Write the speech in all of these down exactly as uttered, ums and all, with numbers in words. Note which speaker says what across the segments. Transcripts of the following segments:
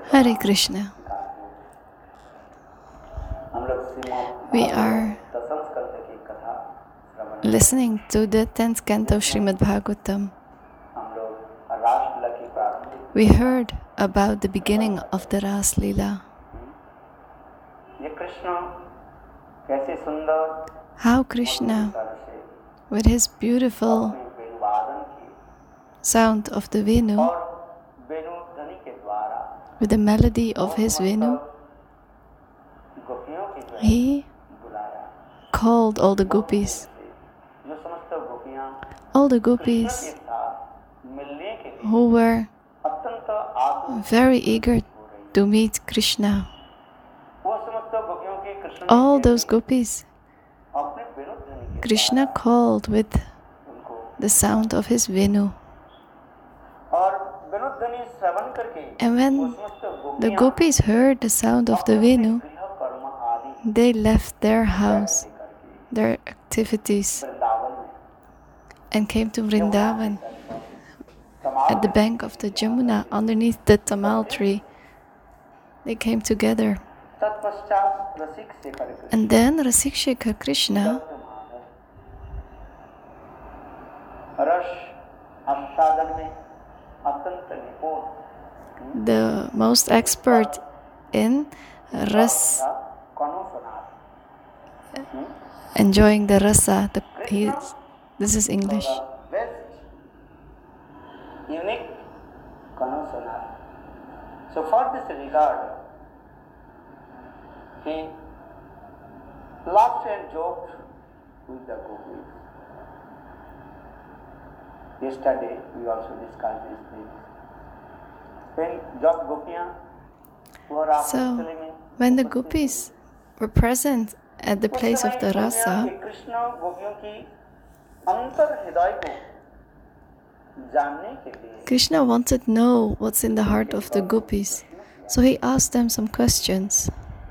Speaker 1: Hare Krishna. We are listening to the tenth canto of Srimad Bhagavatam. We heard about the beginning of the Ras Leela. How Krishna, with his beautiful sound of the Venu, with the melody of his Venu, he called all the gopis. All the gopis who were very eager to meet Krishna. All those gopis, Krishna called with the sound of his Venu. And when the gopis heard the sound of the Venu, they left their house, their activities, and came to Vrindavan at the bank of the Jamuna underneath the tamal tree. They came together. And then Rasik Shekhar Krishna the most expert in ras, enjoying the rasa. The, he, this is English.
Speaker 2: Unique connoisseur. So for this regard, he laughed and joked with the gopis. Yesterday we also discussed these things. When Jog Gopiyan were
Speaker 1: So, when the gopis were present at the place of the rasa, Krishna wanted to know what's in the heart of the gopis. So he asked them some questions.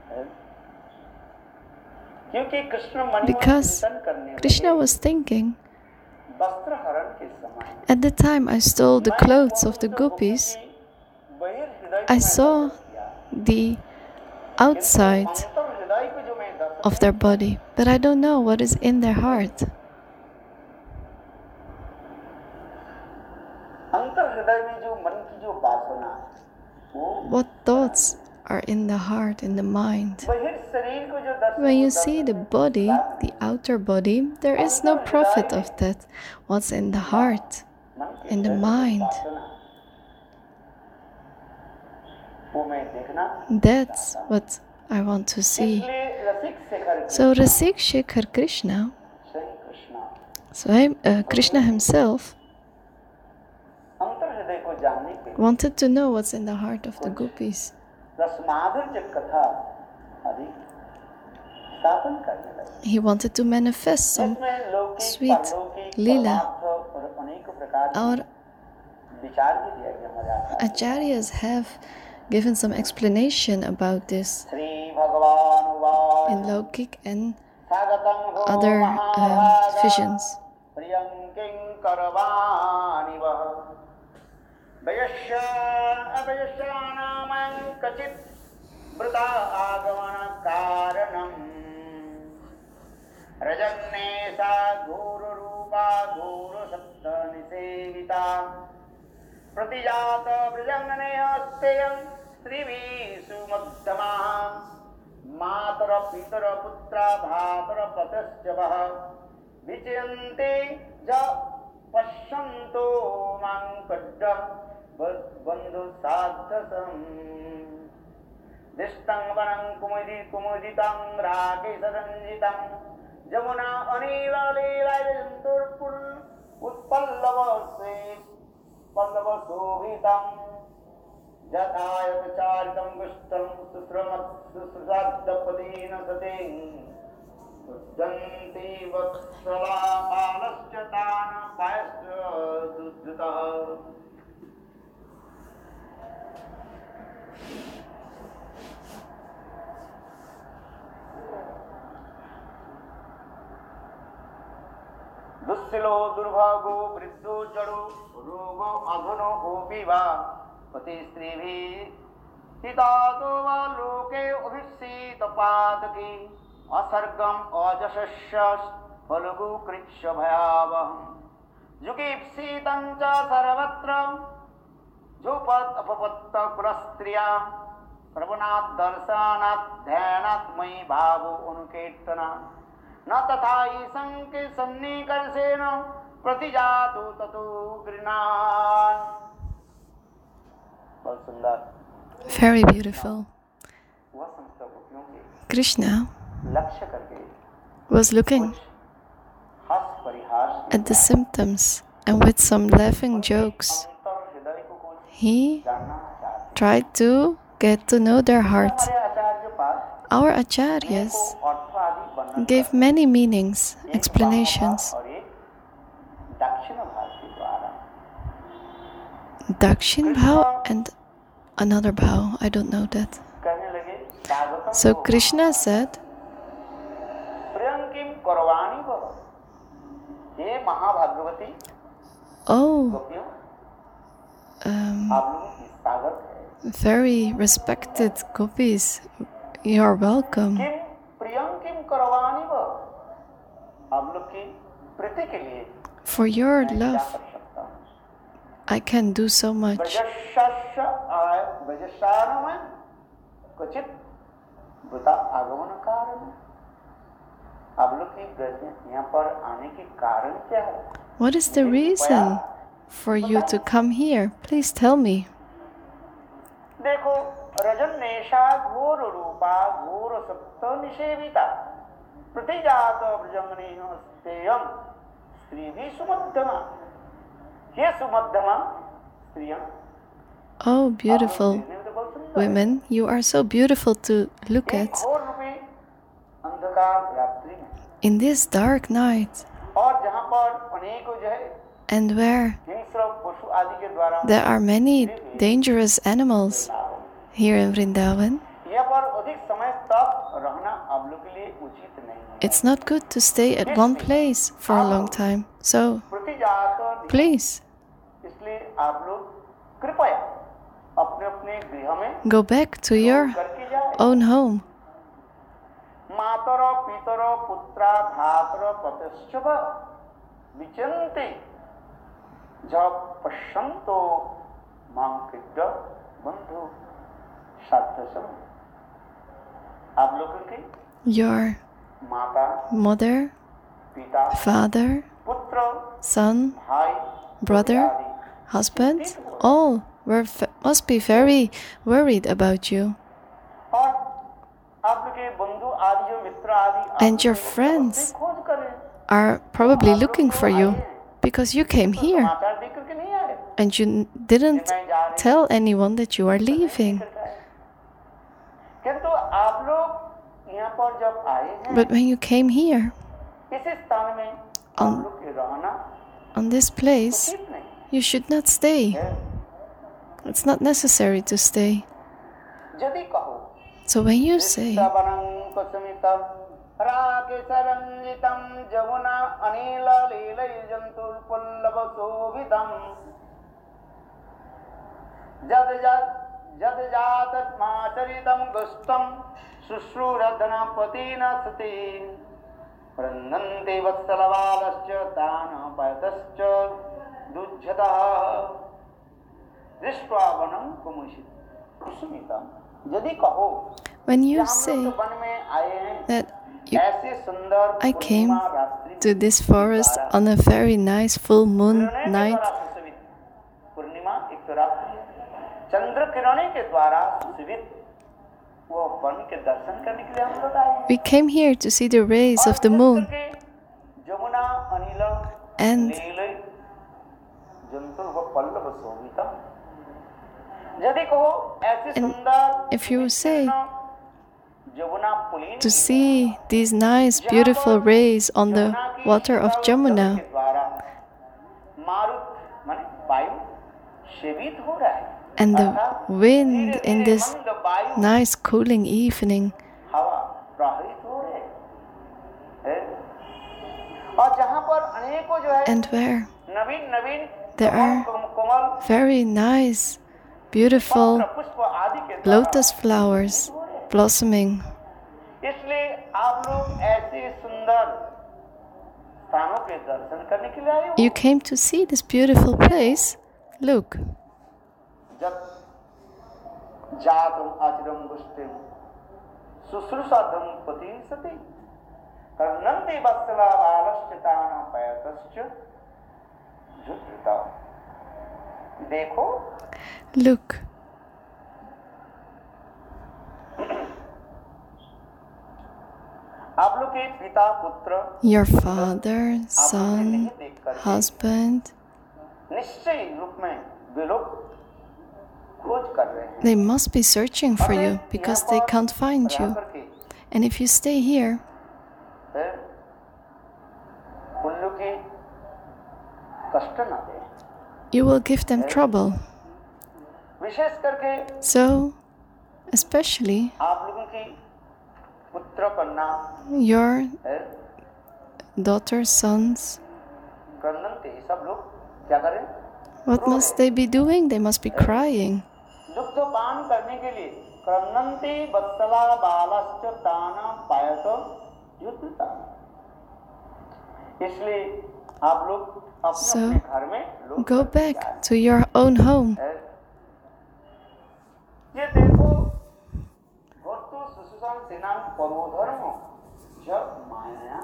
Speaker 1: Because Krishna was thinking, at the time I stole the clothes of the gopis, I saw the outside of their body, but I don't know what is in their heart. What thoughts are in the heart, in the mind? When you see the body, the outer body, there is no profit of that. What's in the heart, in the mind? That's what I want to see. So Rasik Shekhar Krishna, so I'm, uh, Krishna himself, wanted to know what's in the heart of the gopis. He wanted to manifest some sweet lila. Our acharyas have given some explanation about this in Lokik and other um, visions.
Speaker 2: Pratijata Vrijanganeyasteyam Srivisu Magdama Matara Pitara Putra Bhatara Patasyavaha Vichyanti Ja Pashanto Mankadam Bandhu Sadhasam Dishtang Vanam Kumudi Kumuditam Rake Sadanjitam Jamuna Anila Leela Janturpur Utpallava Sweet Pallava Sohitam Jatayat Charitam Gushtam Susramat Susraddapadina Sating Janti Vatsala Palaschatana Payasya Dudjata. दुस्सिलो दुर्भागो वृद्धो जड़ो रोगो अघनो ओपिवा पति स्त्री भी हितादो वा लोके अभिषेत पादके असर्गम अजशस्य फलगु कृच्छ भयावहम् जुगीप्सितं च सर्वत्र झोपत् अपपत्त कुलस्त्रिया प्रवनात् दर्शनात् ध्यानात् मयि भावो अनुकीर्तना न तथा ईशंके सन्निकर्षेण प्रतिजातु ततो गृणान्। बहुत सुंदर।
Speaker 1: Very beautiful. Krishna was looking at the symptoms, and with some laughing jokes, he tried to get to know their hearts. Our acharyas gave many meanings, explanations. Dakshin Bhav and another Bhav, I don't know that. So Krishna said, oh, um, very respected gopis, you are welcome. For your love, I can do so much. What is the reason for you to come here? Please tell me. Oh, beautiful women, you are so beautiful to look at. In this dark night, and where there are many dangerous animals here in Vrindavan, it's not good to stay at one place for a long time. So, please, go back to your own home. Your mother, father, son, brother, husband, all were f- must be very worried about you. And your friends are probably looking for you because you came here and you didn't tell anyone that you are leaving. But when you came here, on, on this place, you should not stay. It's not necessary to stay. So when you say, when you say that you, I came to this forest on a very nice full moon night, we came here to see the rays of the moon. And And if you say to see these nice, beautiful rays on the water of Jamuna, and the wind in this nice, cooling evening, and where there are very nice, beautiful lotus flowers blossoming.
Speaker 2: इसलिए आप लोग ऐसे सुंदर स्थानों के दर्शन करने के लिए आए हो।
Speaker 1: You came to see this beautiful place. Look.
Speaker 2: जब जातम आचरम गुष्टिम शुश्रूषा दंपति सती कर्णन्ति वत्सला बालश्चिताना पयतश्च जुटता। देखो,
Speaker 1: look.
Speaker 2: आप लोग के पिता पुत्र,
Speaker 1: your father, son, husband,
Speaker 2: निश्चय रूप में वे लोग खोज कर रहे हैं।
Speaker 1: They must be searching for you because they can't find you. And if you stay here,
Speaker 2: उन लोग के कष्ट ना दे।
Speaker 1: You will give them trouble.
Speaker 2: विशेष करके
Speaker 1: So, especially
Speaker 2: आप लोगों की पुत्र कन्या,
Speaker 1: your daughters, sons,
Speaker 2: क्रंदन्ति, सब लोग क्या करें?
Speaker 1: what must they be doing? They must be crying.
Speaker 2: दुग्ध पान करने के लिए क्रंदन्ति वत्सला बालश्च ताना पायत युद्धता। इसलिए आप लोग
Speaker 1: So,
Speaker 2: अपने घर में लोग
Speaker 1: go back to your own home.
Speaker 2: ये देखो, भक्तो सुसुसाम सेनाम परोधर्म जब माया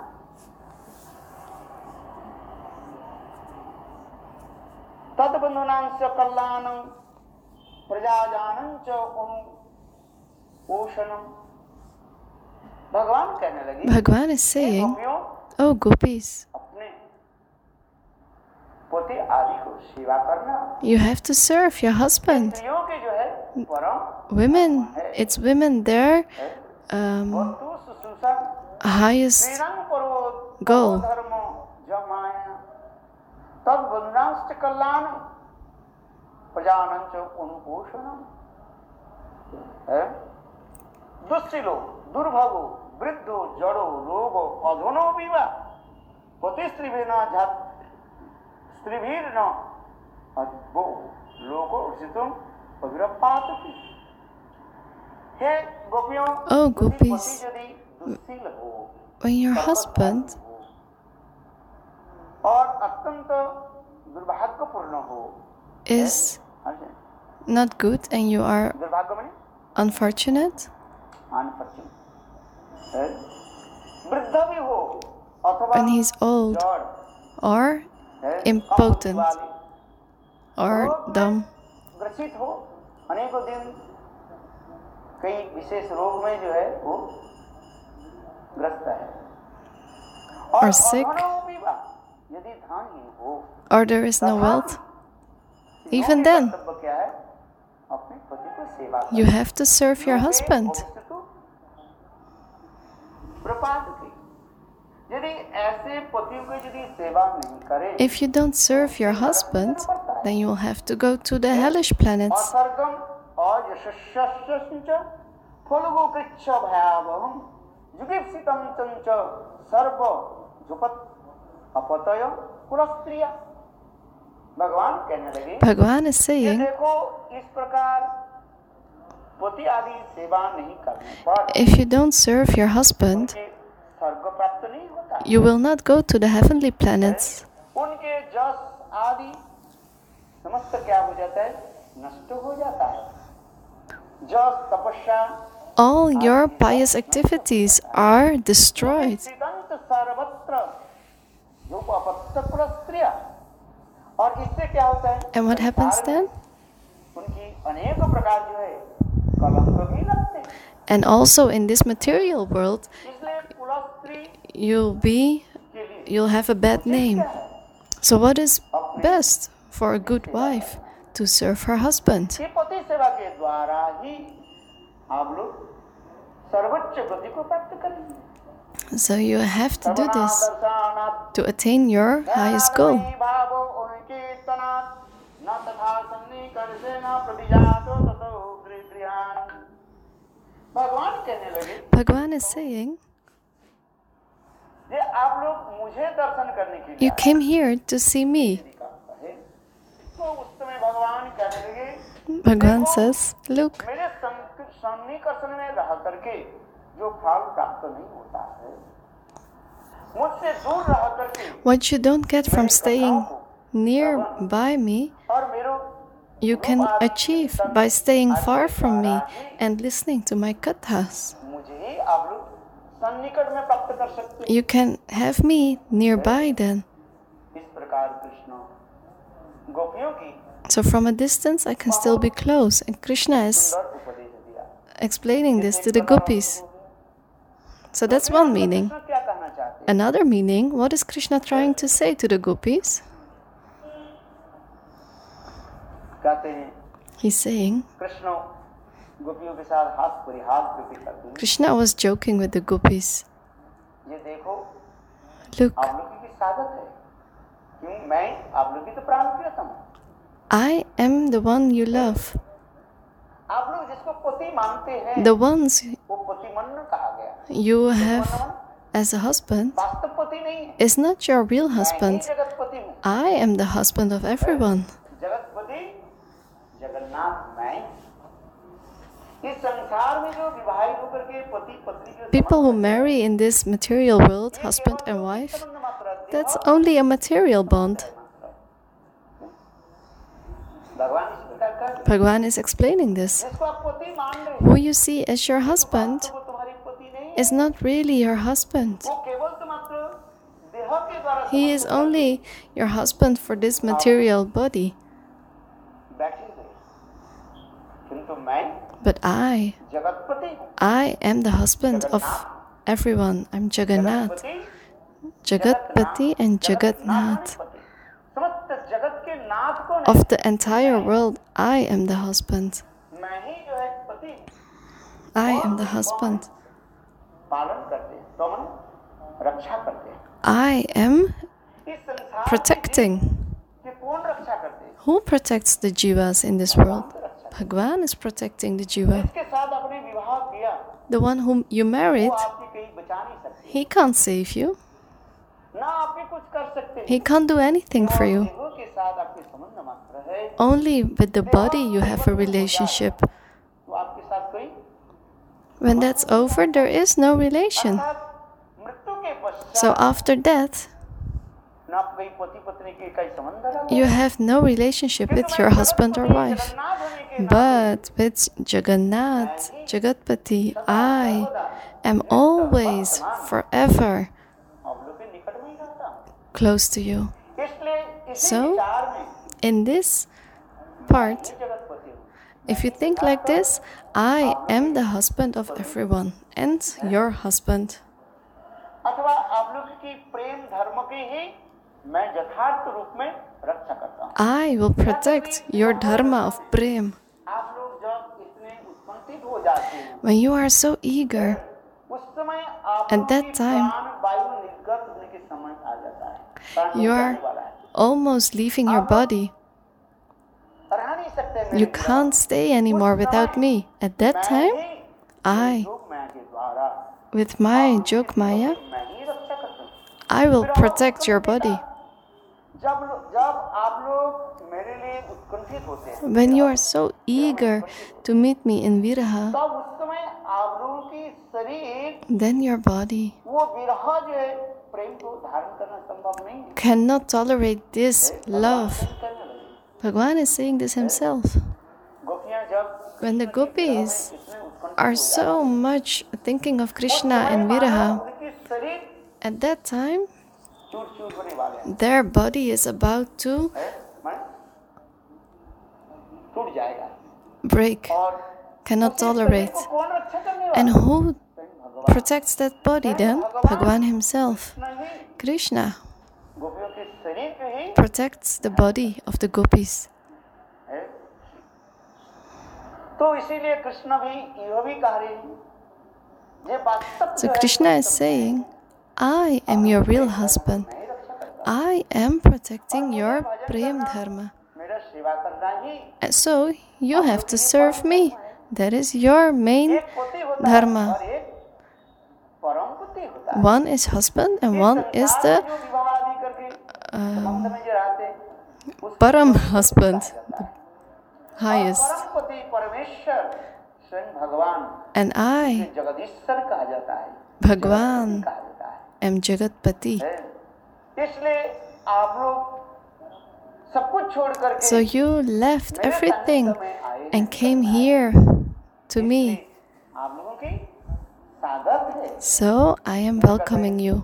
Speaker 2: तद्बंधुनांच कल्याणं प्रजाजानंच पोषणं। भगवान कहने लगे,
Speaker 1: Bhagwan is saying, oh gopis,
Speaker 2: अपने पति आदि को सेवा करना।
Speaker 1: you have to serve your husband.
Speaker 2: स्त्रियों के जो है परम
Speaker 1: Women, it's women their um,
Speaker 2: भक्तो सुसुसाम
Speaker 1: highest
Speaker 2: सेनाम परो
Speaker 1: goal.
Speaker 2: धर्म जब माया तद्बंधुनांच कल्याणं प्रजानांच अनुपोषणं। दुस्सिलो दुर्भगो वृद्धो जड़ो रोगो अधुनो विवा पतिस्त्रीभिर्न झत् स्त्रीभिर्न अद्भो लोको उर्जितुम अभिरपातति। हे गोपियों,
Speaker 1: Oh
Speaker 2: यदि
Speaker 1: gopis,
Speaker 2: पति यदि दुस्सिल हो,
Speaker 1: when your husband
Speaker 2: और अत्यंत दुर्भाग्यपूर्ण हो,
Speaker 1: is not good and you are
Speaker 2: दुर्भाग्य माने
Speaker 1: unfortunate,
Speaker 2: अनफॉर्चुनेट, वृद्ध भी हो अथवा
Speaker 1: when he's old
Speaker 2: जड़
Speaker 1: or impotent or dumb,
Speaker 2: ग्रसित हो, अनेकों दिन कई विशेष रोग में जो है वो ग्रस्त है,
Speaker 1: or sick,
Speaker 2: यदि धनहीन हो,
Speaker 1: or there is no wealth, even then
Speaker 2: क्या है? अपने पति को सेवा
Speaker 1: you have to serve your husband.
Speaker 2: यदि ऐसे पतियों की यदि सेवा नहीं करें,
Speaker 1: If you don't serve your husband, then you will have to go to the hellish planets.
Speaker 2: असर्गम अयशस्यस्य फलगो कृच्छ भयावहं जुगीप्सितं चंच सर्व जुपत अपतय कुलस्त्रिया। भगवान कहने लगे,
Speaker 1: Bhagwan is
Speaker 2: ये
Speaker 1: saying,
Speaker 2: देखो, इस प्रकार पति आदि सेवा नहीं करने पर
Speaker 1: if you don't serve your husband,
Speaker 2: उनके स्वर्ग प्राप्त नहीं होता,
Speaker 1: you will not go to the heavenly planets.
Speaker 2: उनके जस आदि समस्त क्या हो जाता है? नष्ट हो जाता है। जस तपस्या
Speaker 1: All your pious activities are destroyed.
Speaker 2: सिद्धांत सर्वत्र रूपपत्त कुलस्त्रिया। और इससे क्या होता है?
Speaker 1: And what happens then?
Speaker 2: उनकी अनेक प्रकार जो है कलंक भी लगते हैं।
Speaker 1: And also in this material world,
Speaker 2: इसलिए कुलस्त्री
Speaker 1: you'll be, you'll have a bad name. So what is best for a good wife? To serve her husband.
Speaker 2: ये पति सेवा के द्वारा ही आप लोग सर्वोच्च गति को प्राप्त करेंगे।
Speaker 1: So you have to do this to attain your highest goal.
Speaker 2: भगवान कहने लगे,
Speaker 1: Bhagwan is saying,
Speaker 2: ये आप लोग मुझे दर्शन करने के लिए
Speaker 1: you came here to see me.
Speaker 2: तो उस समय भगवान कहने लगे,
Speaker 1: Bhagwan says, look,
Speaker 2: मेरे संकल्प सन्निकर्षण में रह करके जो फल प्राप्त नहीं होता है, मुझसे दूर रह करके
Speaker 1: what you don't get from staying nearby me, you can achieve by staying far from me and listening to my kathas. You can have me nearby then. So from a distance I can still be close, and Krishna is explaining this to the gopis. So that's one meaning. Another meaning, what is Krishna trying to say to the gopis? He's saying, Krishna was joking with the gopis. Look, I am the one you love. The ones you have as a husband is not your real husband. I am the husband of everyone. People who marry in this material world, husband and wife, that's only a material bond. Bhagavan is explaining this. Who you see as your husband is not really your husband. He is only your husband for this material body. But I, I am the husband of everyone. I'm Jagannath. Jagatpati and Jagannath. Of the entire world, I am the husband. I am the husband. I am protecting. Who protects the jivas in this world? Bhagavan is protecting the jiva. The one whom you married, he can't save you. He can't do anything for you. Only with the body you have a relationship. When that's over, there is no relation. So after death, you have no relationship with your husband or wife. But with Jagannath, Jagatpati, I am always, forever close to you. So, in this part, if you think like this, I am the husband of everyone and your husband. I will protect your dharma of prem. When you are so eager, at that time, you are almost leaving your body. You can't stay anymore without me. At that time, I, with my Jogmaya, I will protect your body. When you are so eager to meet me in Viraha, then your body cannot tolerate this love. Bhagavan is saying this himself. When the gopis are so much thinking of Krishna and Viraha, at that time, their body is about to break, cannot tolerate. And who protects that body then? Bhagavan himself. Krishna protects the body of the gopis. So Krishna is saying, I am your real husband. I am protecting your prem dharma. And so you have to serve me. That is your main dharma. One is husband and one is the um, Param husband, the highest. And I, Bhagwan, am Jagatpati. So you left everything and came here to me. So I am welcoming you.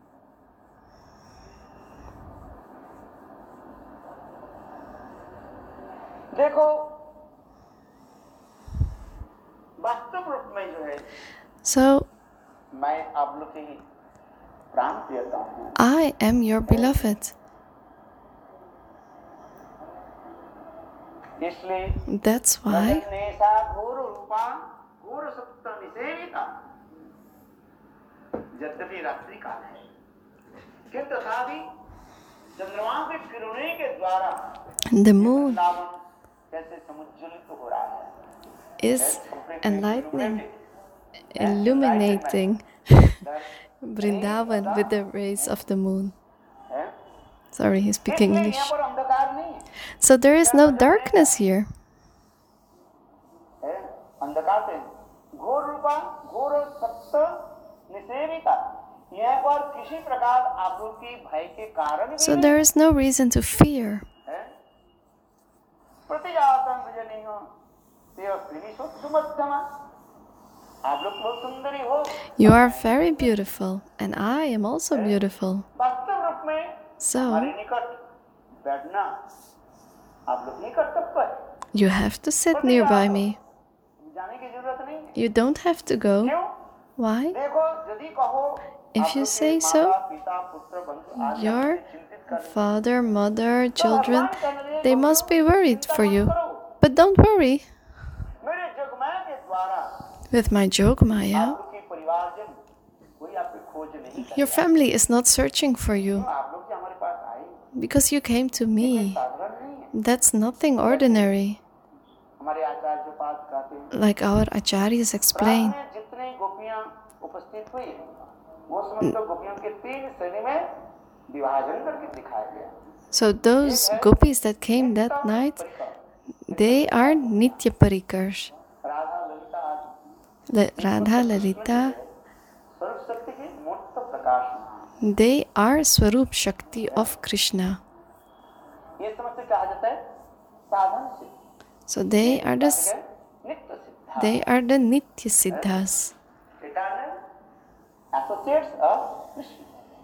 Speaker 1: So I am your beloved. That's why the moon is enlightening, illuminating Vrindavan with the rays of the moon. Sorry, he's speaking English. So there is no darkness here. So there is no reason to fear. You are very beautiful, and I am also beautiful. So, you have to sit nearby me. You don't have to go. Why? If you say so, your father, mother, children, they must be worried for you. But don't worry. With my Jogmaya, your family is not searching for you. Because you came to me. That's nothing ordinary. Like our acharyas explain. So those gopis that came that night, they are Nitya Parikars. Radha, Lalita, they are Swarup Shakti of Krishna. So they are the they are the Nitya Siddhas.
Speaker 2: Associates of Krishna.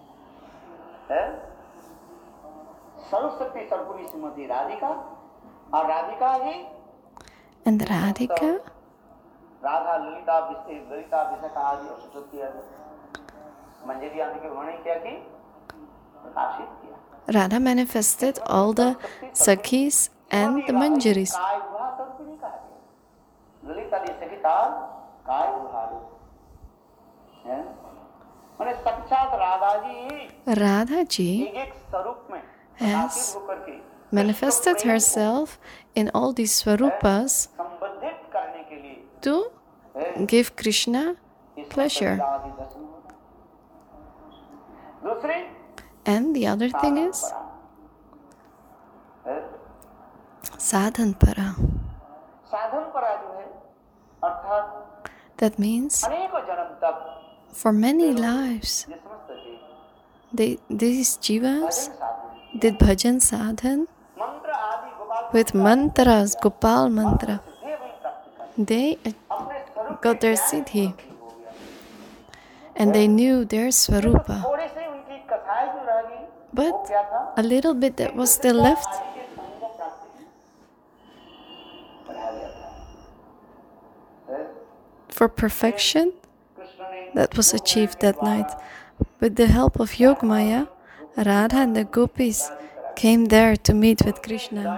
Speaker 2: Saraswati Sarpuri Srimati Radhika or Radhika hi.
Speaker 1: And Radhika?
Speaker 2: Radha, Lalita, Vishnu, Lalita, Vishaka Adi और सरस्वती मंजरी आदि के उन्होंने क्या की प्रकाशित किया.
Speaker 1: Radha manifested all the Sakhis and the Manjaris.
Speaker 2: Lalita di Sakhitar Kai Buharu. मैंने साक्षात Radha ji
Speaker 1: Radha ji has manifested herself in all these Swarupas to give Krishna pleasure. And the other thing is Sadhan Para. That means for many lives, they, these jivas did bhajan sadhan with mantras, Gopal mantra. They got their siddhi and they knew their swarupa. But a little bit that was still left, for perfection, that was achieved that night. With the help of Yogmaya, Radha and the gopis came there to meet with Krishna.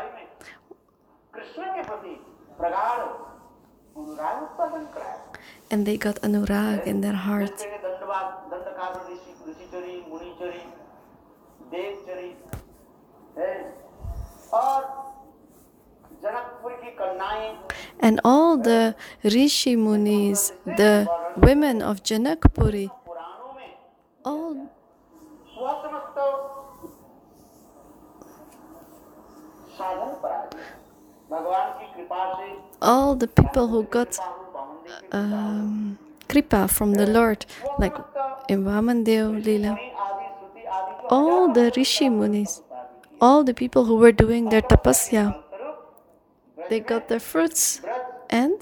Speaker 1: And they got anurag in their heart. And all the Rishi Munis, the women of Janakpuri, all, all the people who got um, kripa from the Lord, like in Vamandev Leela. All the Rishi Munis, all the people who were doing their tapasya, they got their fruits and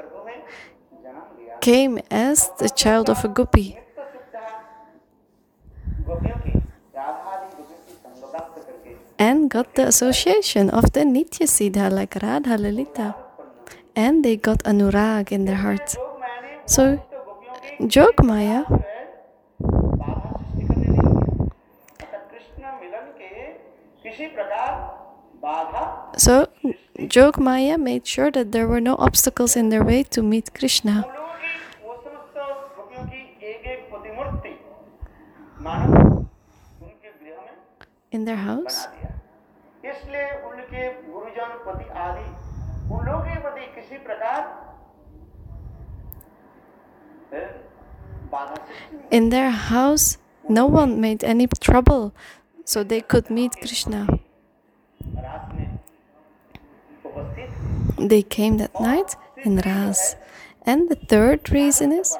Speaker 1: came as the child of a gopi. And got the association of the Nitya Siddha like Radha Lalita. And they got Anurag in their heart. So, Jogmaya So, Jogmaya made sure that there were no obstacles in their way to meet Krishna. In their house. In their house, no one made any trouble, so they could meet Krishna. They came that night in Ras. And the third reason is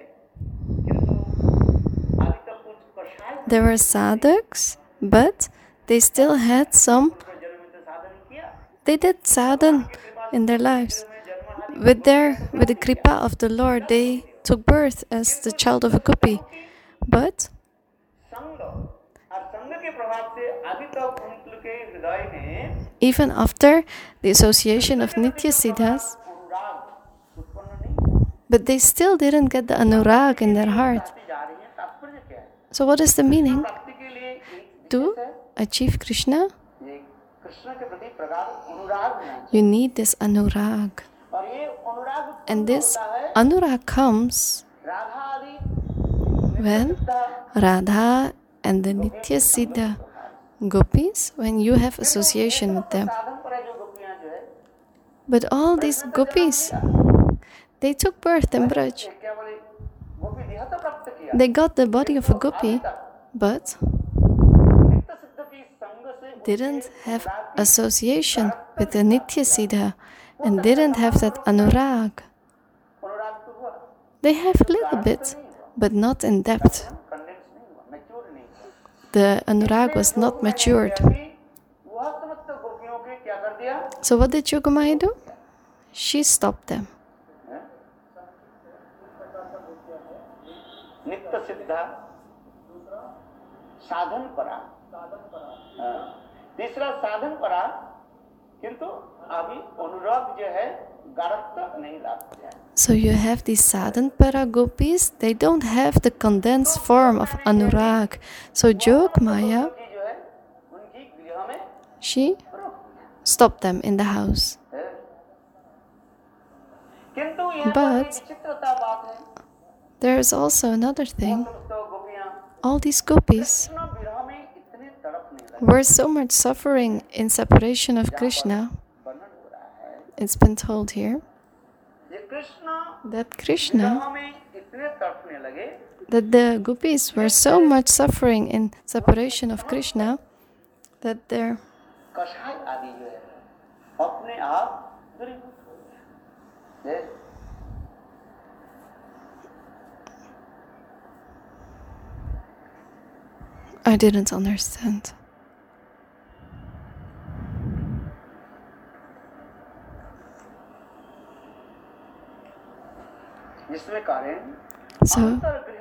Speaker 1: there were sadhaks, but they still had some, they did sadhan in their lives. With their, with the kripa of the Lord, they took birth as the child of a gopi. But even after the association of Nitya Siddhas, but they still didn't get the anurag in their heart. So what is the meaning? To achieve Krishna, you need this anurag. And this anurag comes when Radha and the Nitya Siddha gopis, when you have association with them. But all these gopis, they took birth in Braj. They got the body of a gopi, but didn't have association with the Nitya Siddha and didn't have that anurag. They have a little bit, but not in depth. The anurag was not matured. So what did Yogamaya do? She stopped them.
Speaker 2: Nitya Siddha, साधन परा, तीसरा साधन परा, किंतु अभी अनुराग जो है गाढ़ता नहीं लाता है.
Speaker 1: So you have these sadhan-para gopis, they don't have the condensed form of anurag. So Jogmaya, she stopped them in the house. But there is also another thing. All these gopis were so much suffering in separation of Krishna. It's been told here that Krishna, that the gopis were so much suffering in separation of Krishna that their I didn't understand. So,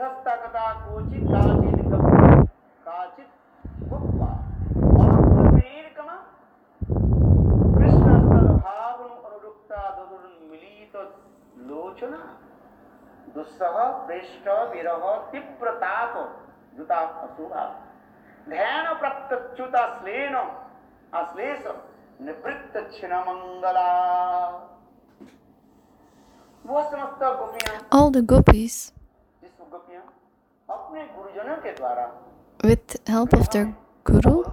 Speaker 1: all the gopis, with help of their guru,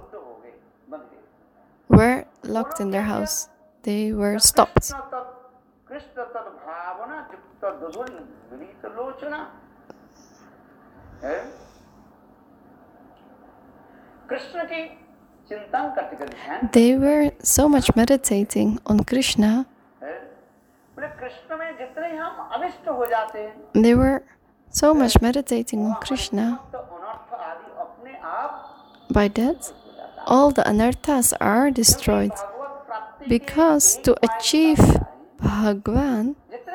Speaker 1: were locked in their house. They were stopped. They were so much meditating on Krishna They were so much meditating on Krishna. By that, all the anarthas are destroyed. Because to achieve Bhagwan,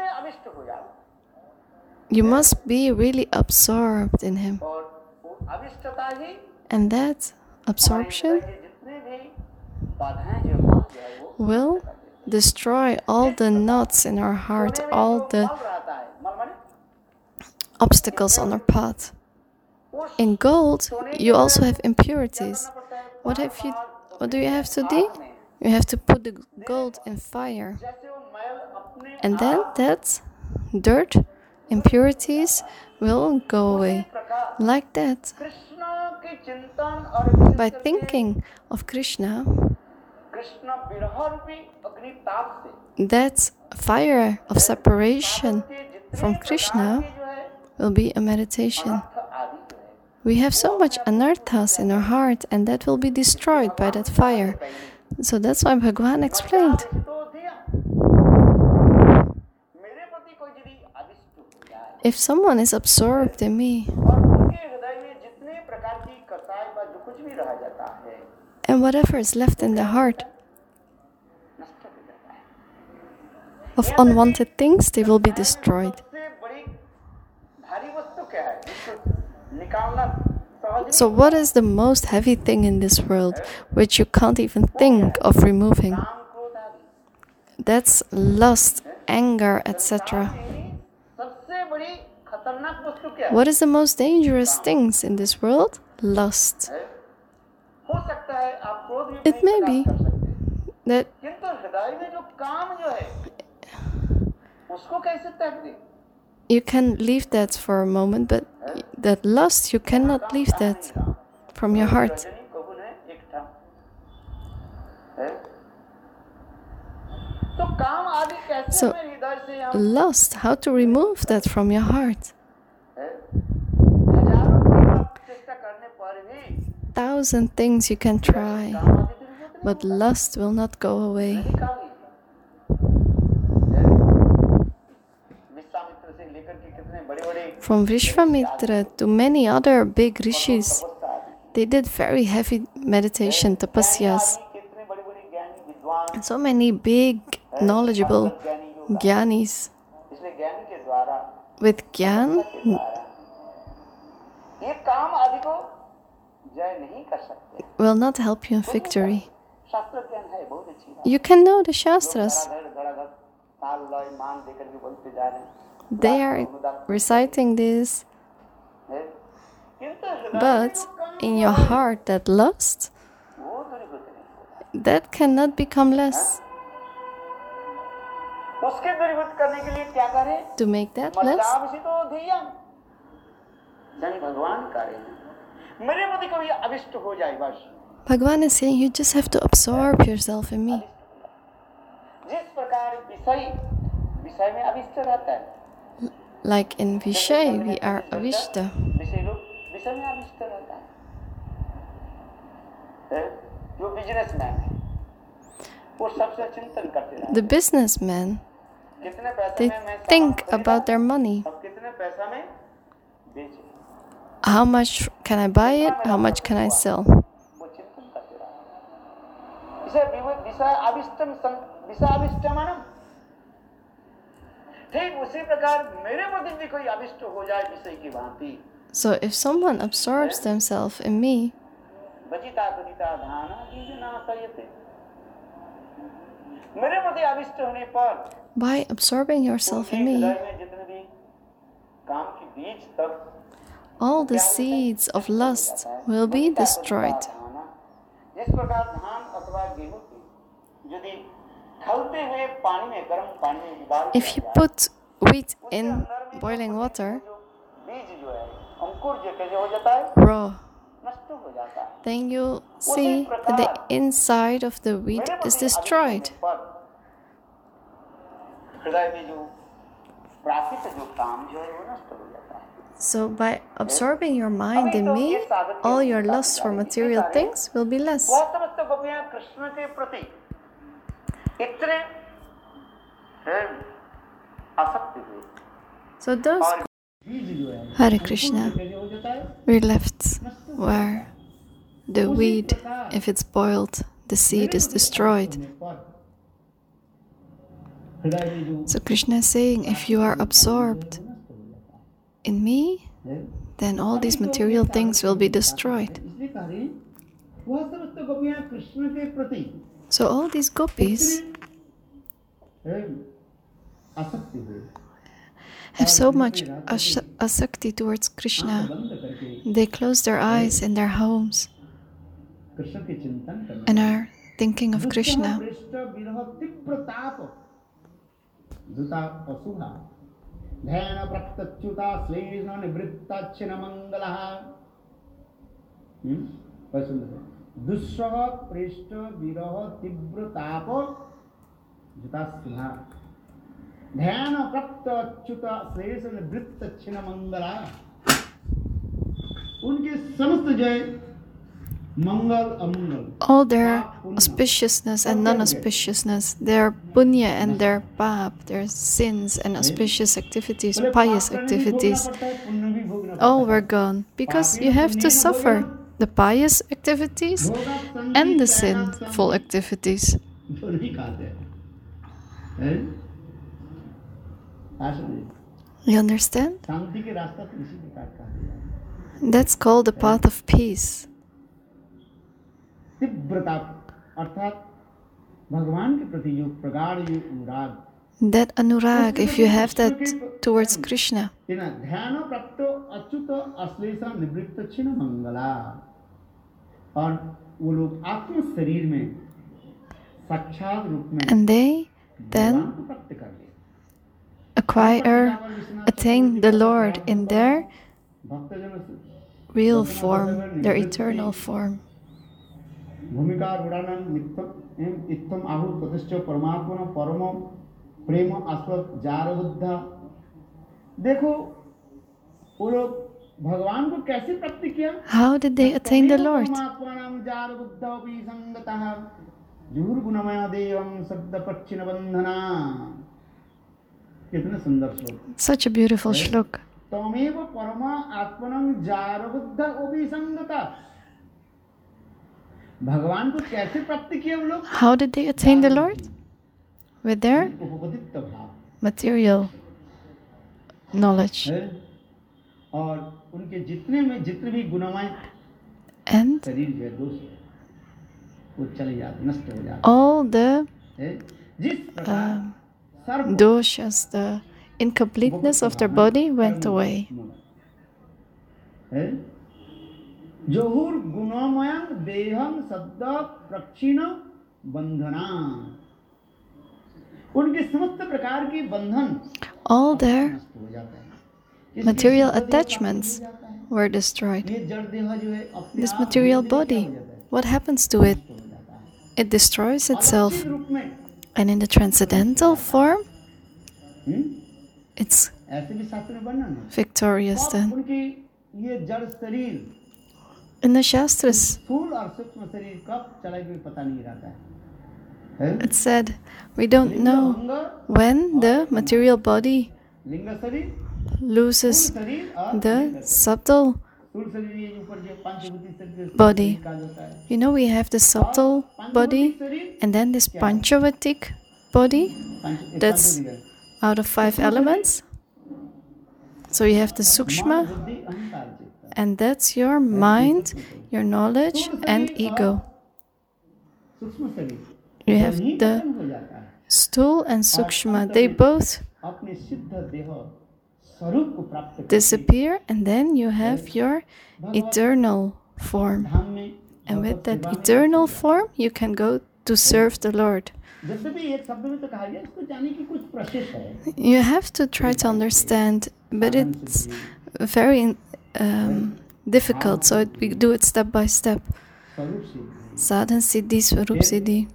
Speaker 1: you must be really absorbed in him. And that absorption will destroy all the knots in our heart, all the obstacles on our path. In gold, you also have impurities. What have you? What do you have to do? You have to put the gold in fire. And then that dirt, impurities will go away. Like that. By thinking of Krishna, that fire of separation from Krishna will be a meditation. We have so much anarthas in our heart, and that will be destroyed by that fire. So that's why Bhagwan explained. If someone is absorbed in me, and whatever is left in the heart of unwanted things, they will be destroyed. So what is the most heavy thing in this world which you can't even think of removing? That's lust, anger, et cetera. What is the most dangerous things in this world? Lust. It may be that you can leave that for a moment, but that lust, you cannot leave that from your heart. So, lust, how to remove that from your heart? Thousand things you can try, but lust will not go away. From Vishwamitra to many other big rishis, they did very heavy meditation, tapasyas. So many big, knowledgeable jnanis. With jnana, will not help you in victory. You can know the Shastras. They are reciting this, but in your heart that lust, that cannot become less. To make that less, Bhagwan is saying you just have to absorb yourself in me. Like in Vishay, we are avishta. The businessmen, they think about their money. How much can I buy it? How much can I sell? So if someone absorbs themselves in me, by absorbing yourself in me, all the seeds of lust will be destroyed. If you put wheat in boiling water, raw, then you see that the inside of the wheat is destroyed. So by absorbing your mind in me, all your lust for material things will be less. So those Hare Krishna, we left where the weed, if it's boiled, the seed is destroyed. So Krishna is saying, if you are absorbed in me, then all these material things will be destroyed. So all these gopis have so much as- asakti towards Krishna. They close their eyes in their homes and are thinking of Krishna. All their auspiciousness and non-auspiciousness, their punya and their pap, their sins and auspicious activities, pious activities, all were gone, because you have to suffer the pious activities and the sinful activities. You understand? That's called the path of peace. That anurag, if you have that towards Krishna, and they then acquire, attain the Lord in their real form, their eternal form. How did they attain the Lord? Such a beautiful shlok. How did they attain the Lord? With their material knowledge. And all the uh, doshas, the incompleteness of their body went away. All their material attachments were destroyed. This material body, what happens to it? It destroys itself. And in the transcendental form, it's victorious then. In the Shastras, it said, we don't know when the material body loses the subtle body. You know, we have the subtle body and then this Panchavatik body that's out of five elements. So you have the Sukshma, and that's your mind, your knowledge, and ego. You have the Sthul and Sukshma, they both disappear, and then you have your eternal form. And with that eternal form, you can go to serve the Lord. You have to try to understand, but it's very um, difficult, so it, we do it step by step. Sadhan Siddhi, Swarup Siddhi.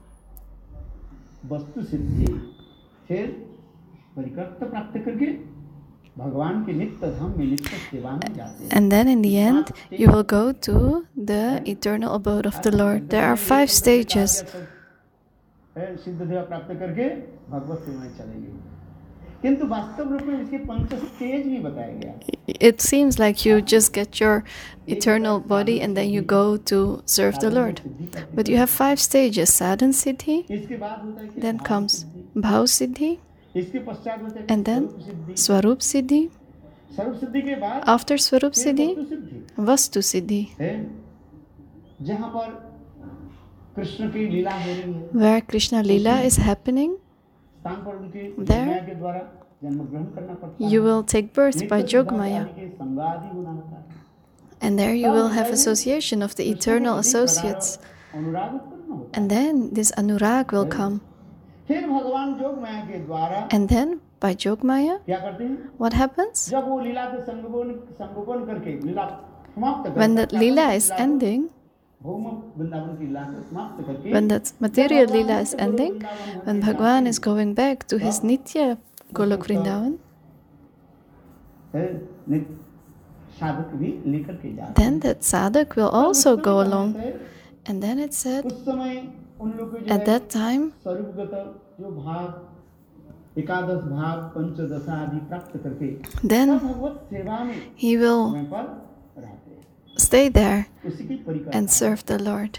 Speaker 1: And then in the end, you will go to the eternal abode of the Lord. There are five stages. It seems like you just get your eternal body and then you go to serve the Lord. But you have five stages: sadhan siddhi, then comes bhav siddhi, and then swarup siddhi. After swarup siddhi, vastu siddhi, where Krishna Leela is happening. There you will take birth by Jogmaya. And there you will have association of the eternal associates. And then this anurag will come. And then by Jogmaya, what happens? When that Leela is ending, when that material Leela is ending, when Bhagwan is going back to his Nitya Golok Vrindavan, then that sadhak will also go along. And then it said, at that time, then he will stay there and serve the Lord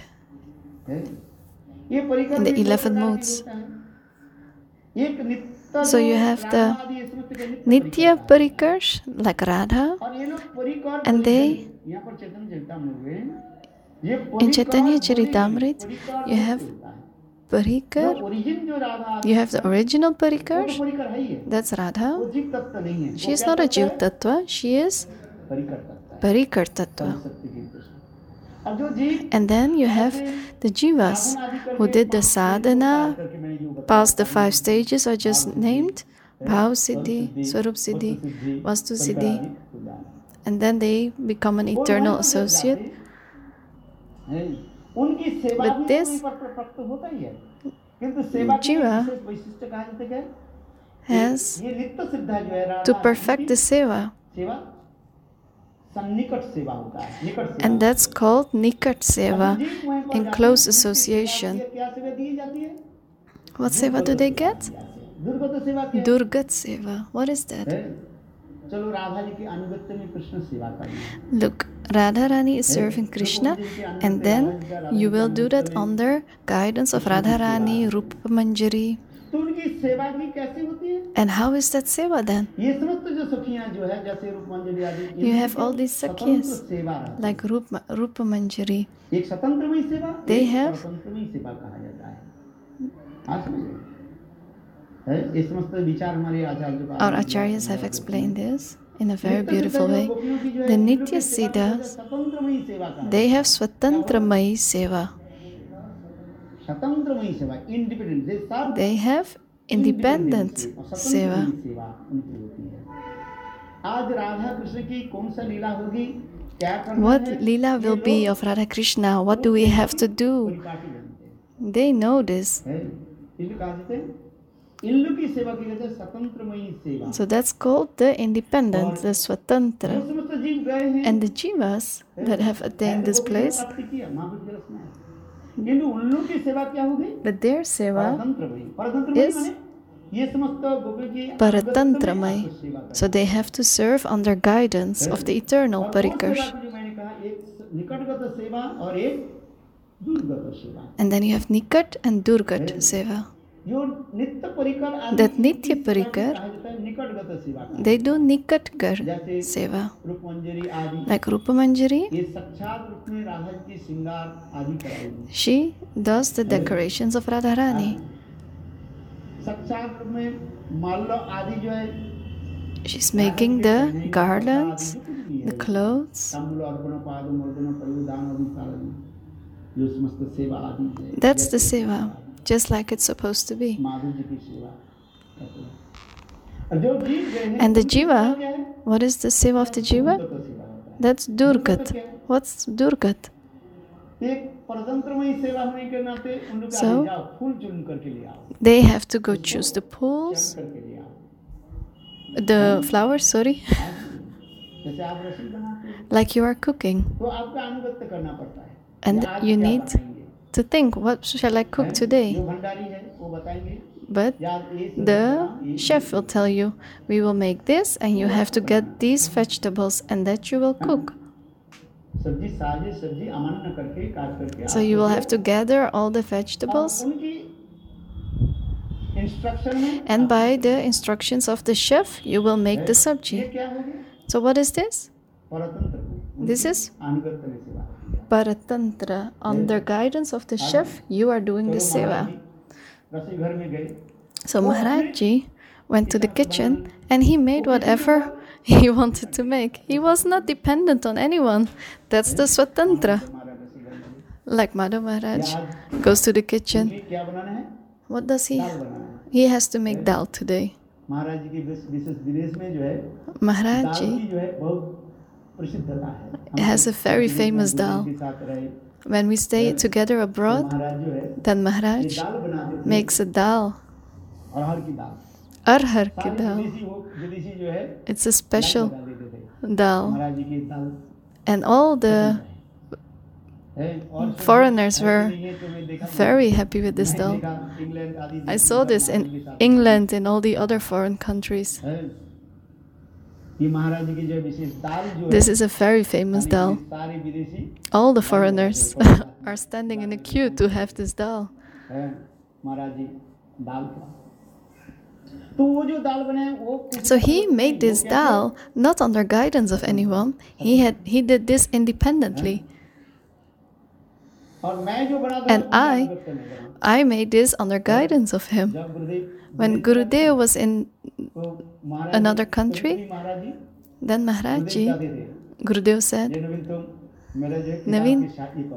Speaker 1: in the eleven modes. So you have the Nitya Parikars, like Radha, and they, in Chaitanya Charitamrita, you have Parikar, you have the original Parikars, that's Radha. She is not a Jiv Tattva, she is Parikar Tattva. And then you have the Jivas, who did the sadhana, passed the five stages I just named, Bhav Siddhi, Swarup Siddhi, Vastu Siddhi, and then they become an eternal associate. But this Jiva has to perfect the seva. And that's called Nikat Seva, in close association. What seva do they get? Durgat Seva. What is that? Look, Radharani is serving Krishna, and then you will do that under guidance of Radharani, Rupa Manjari. And how is that seva then? You have all these sakhis, like Rupa, Rupa Manjari. They have. Our acharyas have explained this in a very beautiful way. The Nitya Siddhas, they have Swatantramayi Seva. They have independent seva. What Leela will be of Radha Krishna? What do we have to do? They know this. So that's called the independent, the Swatantra. And the Jivas that have attained this place, but their seva is Paratantramay. So they have to serve under guidance of the eternal Parikars. And then you have Nikat and Durgat seva. That Nitya Parikar, they do Nikatkar seva. Like Rupa Manjari, she does the decorations of Radharani. She's making the garlands, the clothes. That's the seva, just like it's supposed to be. And the jiva, what is the seva of the jiva? That's Durgat. What's Durgat? So, they have to go choose the pools, the flowers, sorry, like you are cooking. And you need to think, what shall I cook today? but the chef will tell you, we will make this and you have to get these vegetables and that you will cook. So you will have to gather all the vegetables, and by the instructions of the chef, you will make the sabji. So what is this? This is Paratantra. Under guidance of the chef, you are doing the seva. So Maharaj Ji went to the kitchen and he made whatever he wanted to make. He was not dependent on anyone. That's the Swatantra. Like Madhav Maharaj goes to the kitchen. What does he? He has to make dal today. Maharaj Ji has a very famous dal. When we stay together abroad, then Maharaj makes a dal. Arhar ki dal. It's a special dal. And all the foreigners were very happy with this dal. I saw this in England and all the other foreign countries. This is a very famous dal. All the foreigners are standing in a queue to have this dal. So he made this dal not under guidance of anyone. He had he did this independently. And I, I made this under guidance of him. When Gurudev was in another country, then Maharaj Ji, Gurudev said, Naveen,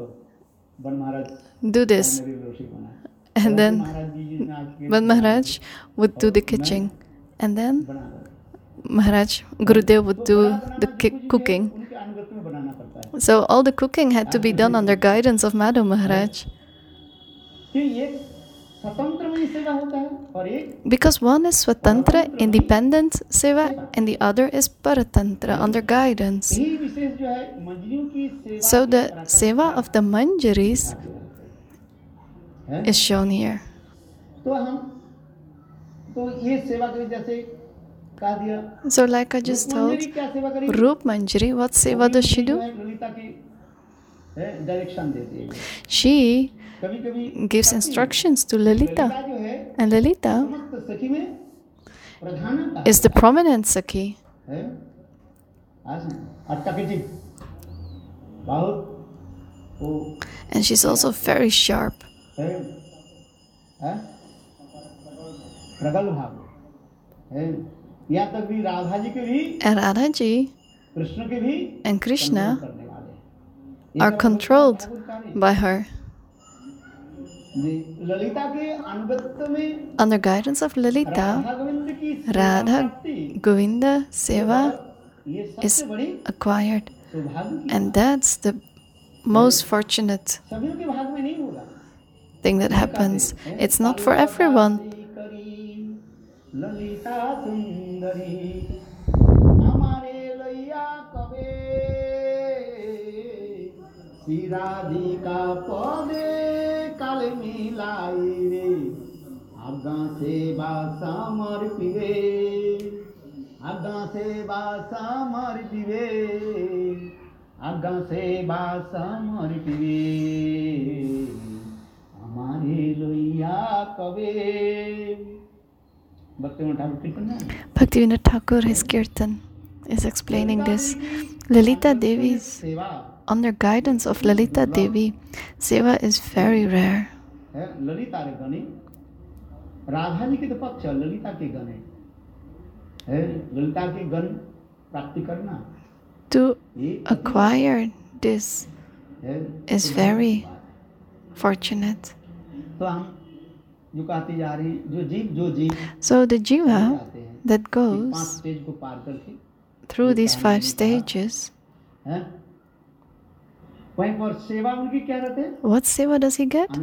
Speaker 1: do this. And then when Maharaj would do the kitchen, and then Maharaj, Gurudev would do the cooking. So all the cooking had to be done under guidance of Madhav Maharaj. Because one is Swatantra, independent seva, and the other is Paratantra, under guidance. So the seva of the Manjaris is shown here. So like I just told, Roop Manjari, what seva does she do? She gives instructions to Lalita. And Lalita is the prominent Sakhi. And she's also very sharp. And Radhaji and Krishna are controlled by her. Under guidance of Lalita, Radha Govinda Seva is acquired. And that's the most fortunate thing that happens. It's not for everyone. Bhaktivinoda Thakur, his kirtan, is explaining this. Lalita Devi's, under guidance of Lalita Devi, seva is very rare. To acquire this is very fortunate. So the jiva that goes through these five stages, what seva does he get?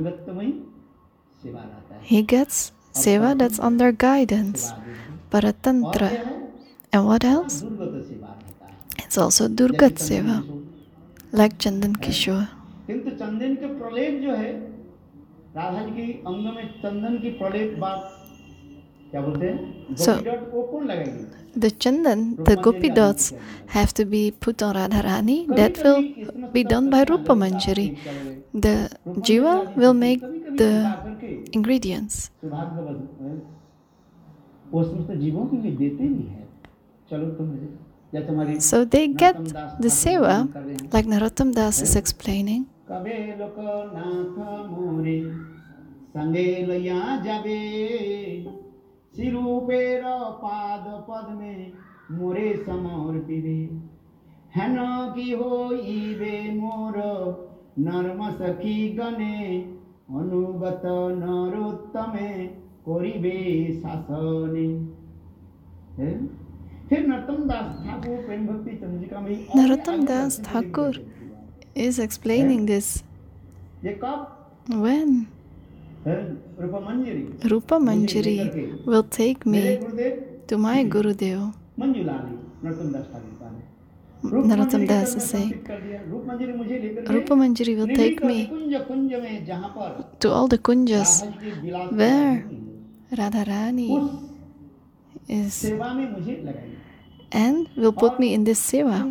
Speaker 1: He gets seva that's under guidance, Paratantra. And what else? It's also Durgat seva, like Chandan Kishore. So the chandan, the gopi dots, have to be put on Radharani. That will be done by Rupa Manjari. The jiva will make the ingredients. So they get the seva, like Narottam Das is explaining. Narottam Das Thakur is explaining this. When Rupa Manjari will take me to my Gurudev, Narottam Das is saying, Rupa Manjari will take me to all the kunjas where Radharani is, and will put me in this seva.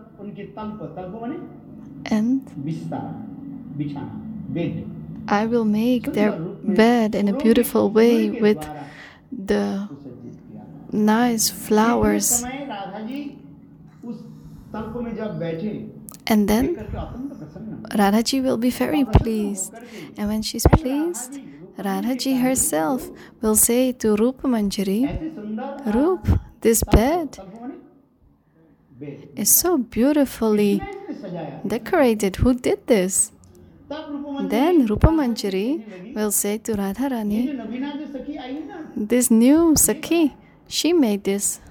Speaker 1: And I will make their bed in a beautiful way with the nice flowers. And then Radhaji will be very pleased. And when she's pleased, Radhaji herself will say to Rupa Manjari, Rup, this bed is so beautifully decorated. Who did this? Then Rupa Manjari will say to Radharani, this new Sakhi, she made this.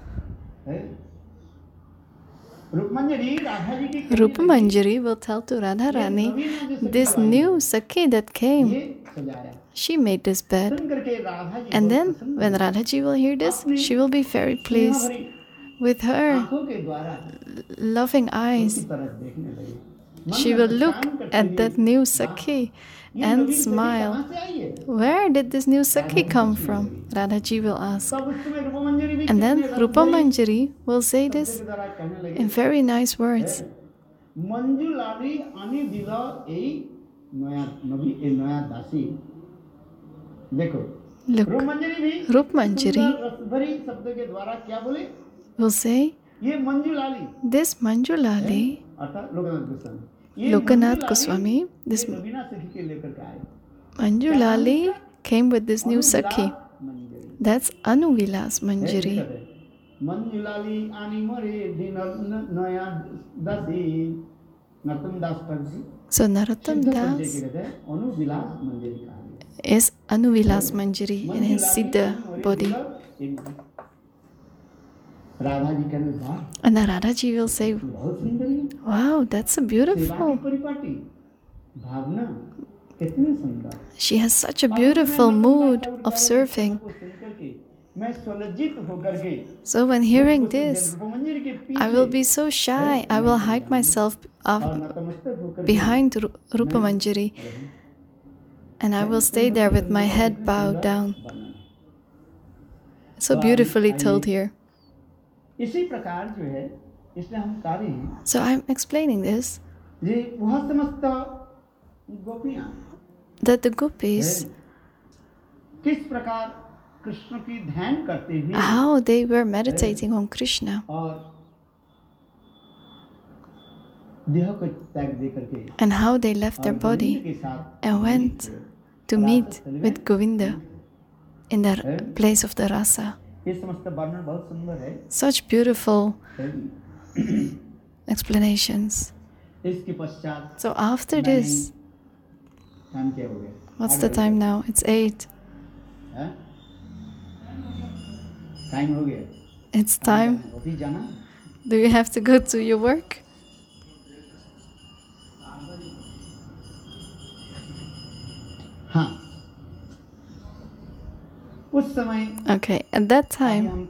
Speaker 1: Rupa Manjari will tell to Radharani, this new Sakhi that came, she made this bed. And then when Radhaji will hear this, she will be very pleased. With her loving eyes, she will look at that new Sakhi and smile. Where did this new Sakhi come from? Radhaji will ask. And then Rupa Manjari will say this in very nice words. Look, Rupa Manjari will say, this Manjulali, Lokanath Goswami, this Manjulali came with this new Sakhi. That's Anuvilas Manjari. So Narottam Das is Anuvilas Manjari in his Siddha body. And the Radhaji will say, wow, that's so beautiful. She has such a beautiful mood of serving. So when hearing this, I will be so shy. I will hide myself up behind Rupa Manjari. And I will stay there with my head bowed down. So beautifully told here. So I'm explaining this, that the gopis, how they were meditating on Krishna, and how they left their body and went to meet with Govinda in the place of the rasa. Such beautiful explanations. So after this, what's the time now? It's eight. It's time. Do you have to go to your work? Okay, at that time,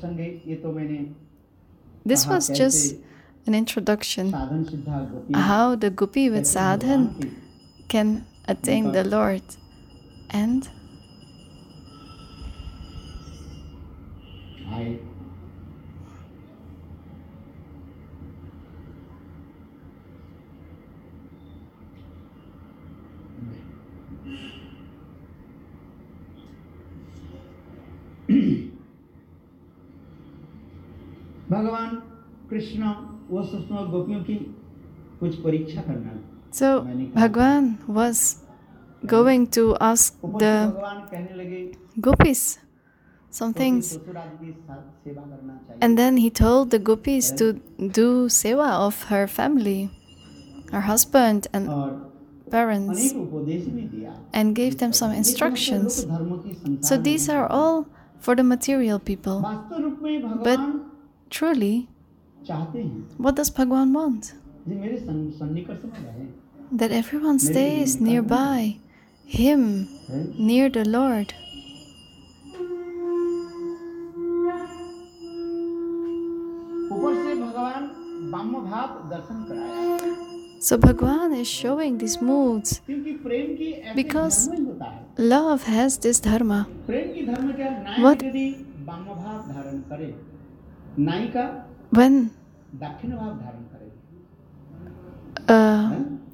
Speaker 1: this was just an introduction how the gopi with sadhan can attain the Lord. And
Speaker 2: भगवान कृष्ण वो सुषमा गोपियों की कुछ परीक्षा करना.
Speaker 1: So Bhagwan was going to ask the gopis some things, and then he told the gopis to do seva of her family, her husband and parents, and gave them some instructions. So these are all for the material people. But truly, what does Bhagwan want? That everyone stays nearby him, near the Lord. So Bhagwan is showing these moods because love has this dharma. What? When uh,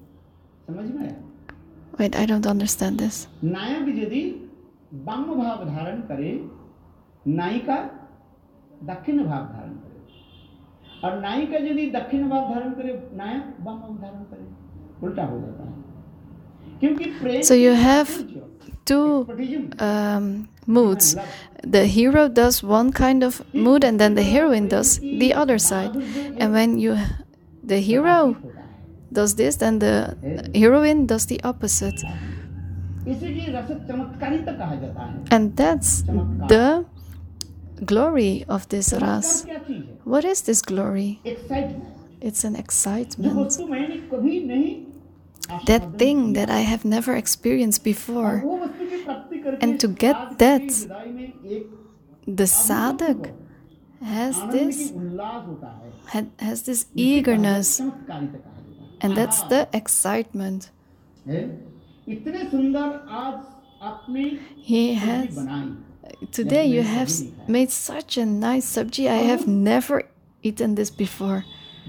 Speaker 1: wait, I don't understand this.
Speaker 2: नायक यदि वाम भाव धारण करे, नायिका दक्षिण भाव धारण करे, और नायिका यदि दक्षिण भाव धारण करे, नायक वाम भाव धारण करे, उल्टा हो जाता है. क्योंकि प्रेम.
Speaker 1: So you have two um, moods. The hero does one kind of mood, and then the heroine does the other side. And when you, the hero does this, then the heroine does the opposite. And that's the glory of this ras. What is this glory? It's an excitement. That thing that I have never experienced before. And to get that, the sadhak has this, has this eagerness. And that's the excitement. He has, today you have made such a nice sabji. I have never eaten this before.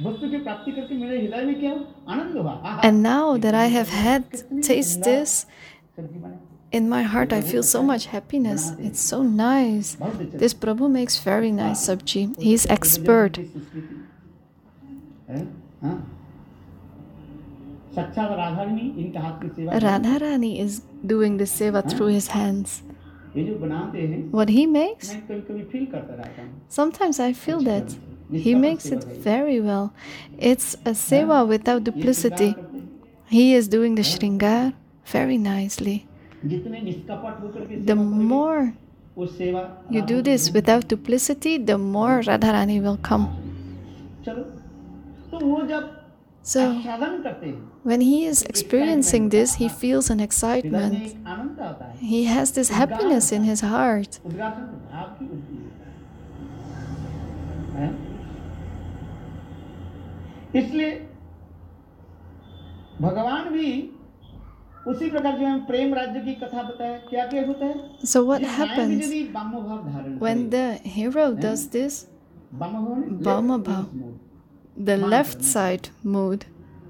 Speaker 1: And now that I have had taste this, in my heart I feel so much happiness. It's so nice. This Prabhu makes very nice sabji. He's expert. Radharani is doing the seva through his hands. What he makes, sometimes I feel that. He makes it very well. It's a seva without duplicity. He is doing the shringar very nicely. The more you do this without duplicity, the more Radharani will come. So, when he is experiencing this, he feels an excitement. He has this happiness in his heart.
Speaker 2: इसलिए भगवान भी उसी प्रकार जो हम प्रेम राज्य की कथा बताया क्या क्या होता है.
Speaker 1: So what happens when the hero does this? Vama bhav, the left side mood.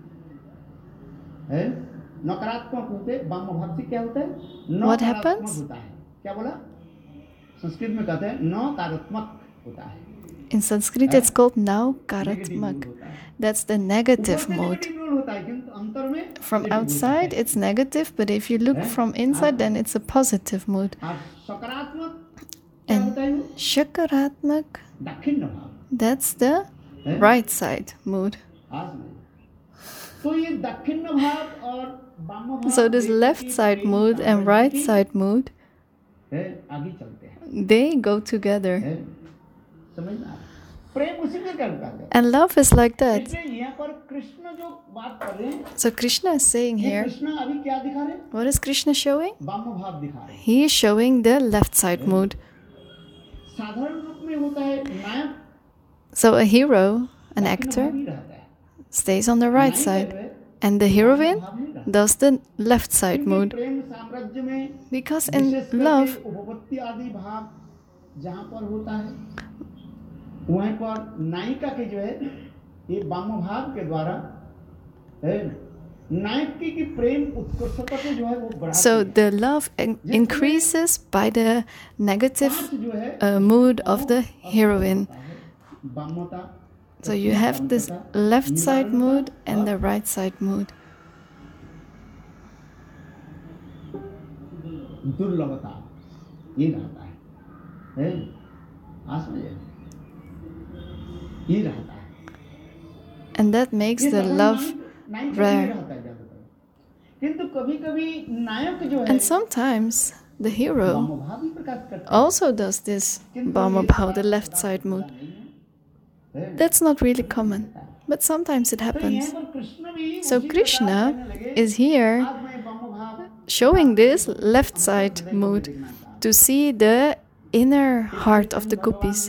Speaker 2: नकारात्मक होते वाम भाव से क्या होता है?
Speaker 1: What happens?
Speaker 2: क्या बोला? संस्कृत में कहते हैं नकारात्मक होता है.
Speaker 1: In Sanskrit, it's called Naukaratmak. That's the negative mode. From outside, it's negative, but if you look from inside, then it's a positive mood. And Shakaratmak, that's the right side mood. So this left side mood and right side mood, they go together. And love is like that. So Krishna is saying here, what is Krishna showing? He is showing the left side mood. So a hero, an actor, stays on the right side, and the heroine does the left side mood. Because in love,
Speaker 2: जहाँ पर होता है वहीं पर नायिका के जो है ये वाम भाव के द्वारा है नायकी की प्रेम उत्कर्षता को जो है वो बढ़ाती है.
Speaker 1: So the love in- increases by the negative uh, mood of the heroine. So you have this left side mood and the right side mood.
Speaker 2: दुर्लभता ये रहता है, है? आस में ये रहता है.
Speaker 1: And that makes the love rare.
Speaker 2: किंतु कभी-कभी नायक जो है
Speaker 1: And sometimes the hero also does this Bhamabhav, the left side mood. That's not really common, but sometimes it happens. So Krishna is here showing this left side mood to see the inner heart of the gopis.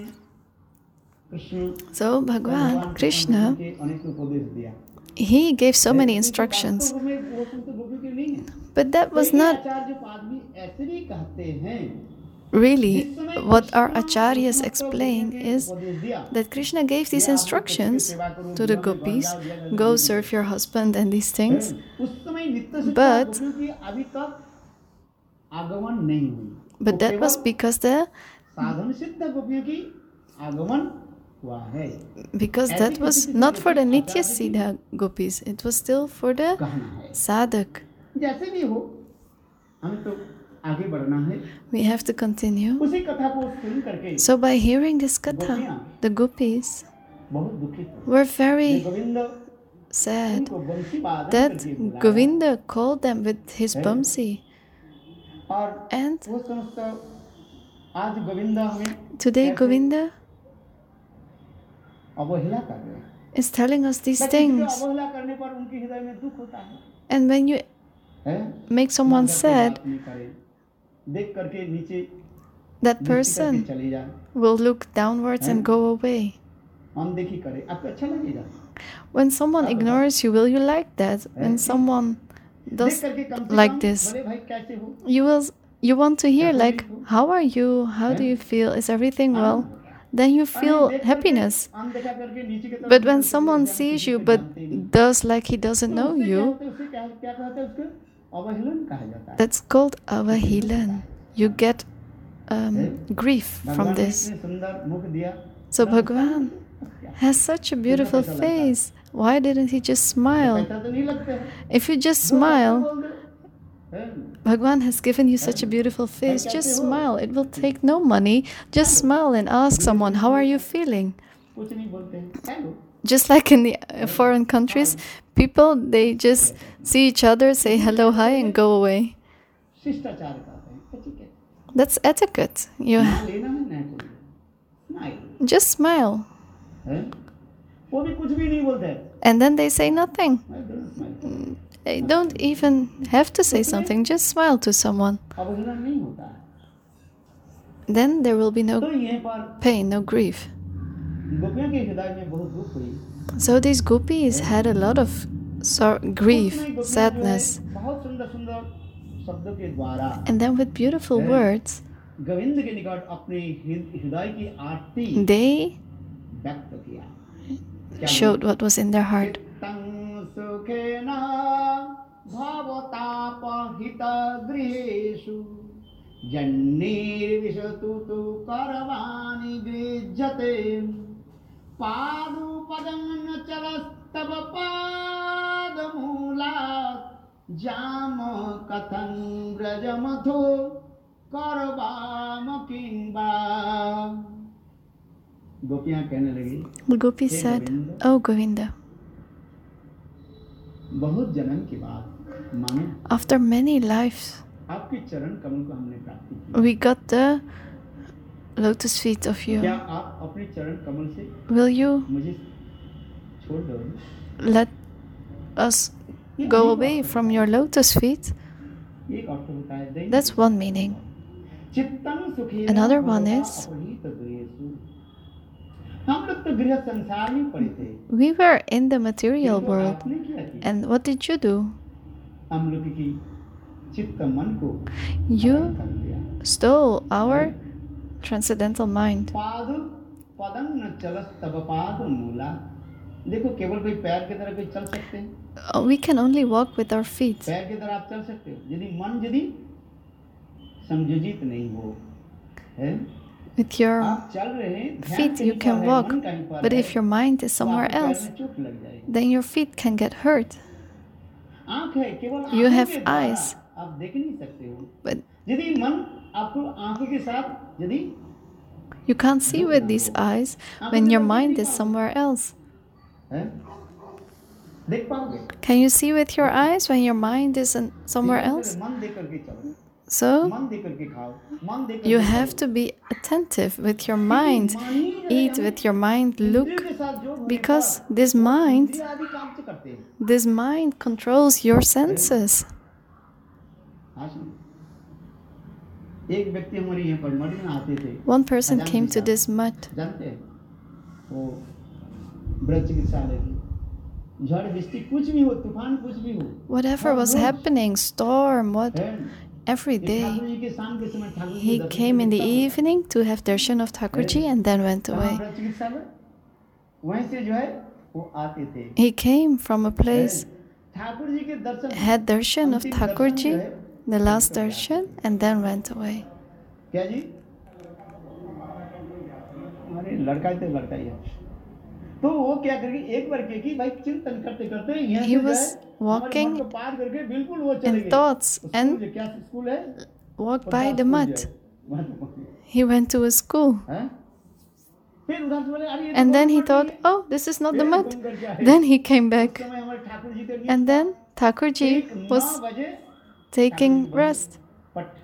Speaker 1: So Bhagavan, Krishna, he gave so many instructions. But that was not really what our acharyas explain is that Krishna gave these instructions to the gopis, go serve your husband and these things. But, but that was because the because that was not for the Nitya Siddha gopis, it was still for the sadhak. We have to continue. So by hearing this katha, the gopis were very sad that Govinda called them with his bamsi. And today Govinda is telling us these things. And when you make someone sad, that person will look downwards and go away. When someone ignores you, will you like that? When someone does like this, you will you want to hear like, how are you? How do you feel? Is everything well? Then you feel happiness. But when someone sees you but does like he doesn't know you, that's called avahilan. You get um, grief from this. So Bhagavan has such a beautiful face. Why didn't he just smile? If you just smile, Bhagavan has given you such a beautiful face. Just smile. It will take no money. Just smile and ask someone, how are you feeling? Just like in the foreign countries, people, they just see each other, say hello, hi, and go away. That's etiquette. You just smile. And then they say nothing. They don't even have to say something. Just smile to someone. Then there will be no pain, no grief. So these gopis had a lot of sor- grief, sadness. And then with beautiful words, they showed what was in their heart.
Speaker 2: जाम कथं ब्रजमथो करवाम किंबा. गोपियां कहने लगी.
Speaker 1: The gopis said, "Oh Govinda,
Speaker 2: बहुत जन्म के बाद माने
Speaker 1: after many lives,
Speaker 2: आपके चरण कमल को हमने प्राप्ति की.
Speaker 1: We got the lotus feet of you.
Speaker 2: क्या आप अपने चरण कमल से
Speaker 1: Will you
Speaker 2: मुझे छोड़ दो?
Speaker 1: Let us go away from your lotus feet?" That's one meaning. Another one is, we were in the material world, and what did you do? You stole our transcendental mind. Uh, We can only walk with our feet.
Speaker 2: पैर की तरह आप चल सकते हो यदि मन यदि संयोजित नहीं हो है
Speaker 1: With your
Speaker 2: आप चल रहे हैं ध्यान
Speaker 1: feet, you
Speaker 2: कहीं
Speaker 1: can
Speaker 2: पर है,
Speaker 1: walk.
Speaker 2: मन कहीं पर
Speaker 1: But
Speaker 2: है,
Speaker 1: if your mind is
Speaker 2: तो
Speaker 1: somewhere
Speaker 2: आपके पैर
Speaker 1: else,
Speaker 2: में चोट लग जाएगी।
Speaker 1: then your feet can get hurt.
Speaker 2: आँख है केवल
Speaker 1: You
Speaker 2: आँखों
Speaker 1: have
Speaker 2: के द्वारा
Speaker 1: eyes.
Speaker 2: आप देख नहीं सकते हो
Speaker 1: But
Speaker 2: यदि मन आपको आँखों के साथ यदि
Speaker 1: you can't see with these eyes when your mind is somewhere else.
Speaker 2: है देख पाओगे
Speaker 1: Can you see with your eyes when your mind is in somewhere else?
Speaker 2: मन देख करके चलो
Speaker 1: So
Speaker 2: मन देख करके खाओ मन देख
Speaker 1: you
Speaker 2: करके
Speaker 1: have to be attentive with your mind. Eat with your mind. Look,
Speaker 2: के साथ जो होने
Speaker 1: because
Speaker 2: पर
Speaker 1: this mind,
Speaker 2: इंद्रिय आदि काम से करते हैं
Speaker 1: this mind controls your senses.
Speaker 2: हाँ सुनो। एक व्यक्ति हमारे यहाँ पर मठ में आते थे
Speaker 1: One person came to this mutt.
Speaker 2: जानते हैं वो ब्रज चिकित्सालय की झड़ वृष्टि कुछ भी हो तूफान कुछ भी हो
Speaker 1: Whatever was happening, storm, what,
Speaker 2: है
Speaker 1: every
Speaker 2: ठाकुर
Speaker 1: day,
Speaker 2: जी के शाम के समय Thakur ji
Speaker 1: he
Speaker 2: Darshan
Speaker 1: came in the
Speaker 2: करता था।
Speaker 1: evening to have darshan of Thakurji and then went
Speaker 2: कहाँ
Speaker 1: away.
Speaker 2: ब्रज चिकित्सालय वहीं से जो है वो आते थे
Speaker 1: He came from a place,
Speaker 2: Thakur ji के दर्शन
Speaker 1: had darshan of
Speaker 2: अंतिम दर्शन जो
Speaker 1: Thakurji,
Speaker 2: है,
Speaker 1: the last darshan, and then went away.
Speaker 2: क्या जी अरे लड़का ही तो लड़का ही है तो वो क्या करके एक बार के की भाई चिंतन करते करते यहाँ
Speaker 1: He
Speaker 2: से
Speaker 1: was
Speaker 2: जाए, हमारे
Speaker 1: walking
Speaker 2: मन को पार करके बिल्कुल वो चले
Speaker 1: in
Speaker 2: गए।
Speaker 1: thoughts
Speaker 2: स्कूल
Speaker 1: and
Speaker 2: जो- क्या स्कूल है
Speaker 1: walked by
Speaker 2: Prasad
Speaker 1: the
Speaker 2: school
Speaker 1: mutt.
Speaker 2: जो है, वहाँ पे पहुंचे।
Speaker 1: He went to a school.
Speaker 2: हैं? फिर उधर से बोले, अरे ये तो
Speaker 1: And then
Speaker 2: बहुत
Speaker 1: he
Speaker 2: बड़ी
Speaker 1: thought,
Speaker 2: है।
Speaker 1: oh, this is not the
Speaker 2: फिर
Speaker 1: mutt.
Speaker 2: घूम करके आए।
Speaker 1: Then he came
Speaker 2: उस
Speaker 1: back.
Speaker 2: समय हमारे ठाकुर जी के लिए
Speaker 1: And then Thakurji
Speaker 2: एक नौ
Speaker 1: was
Speaker 2: बजे
Speaker 1: taking rest.
Speaker 2: पट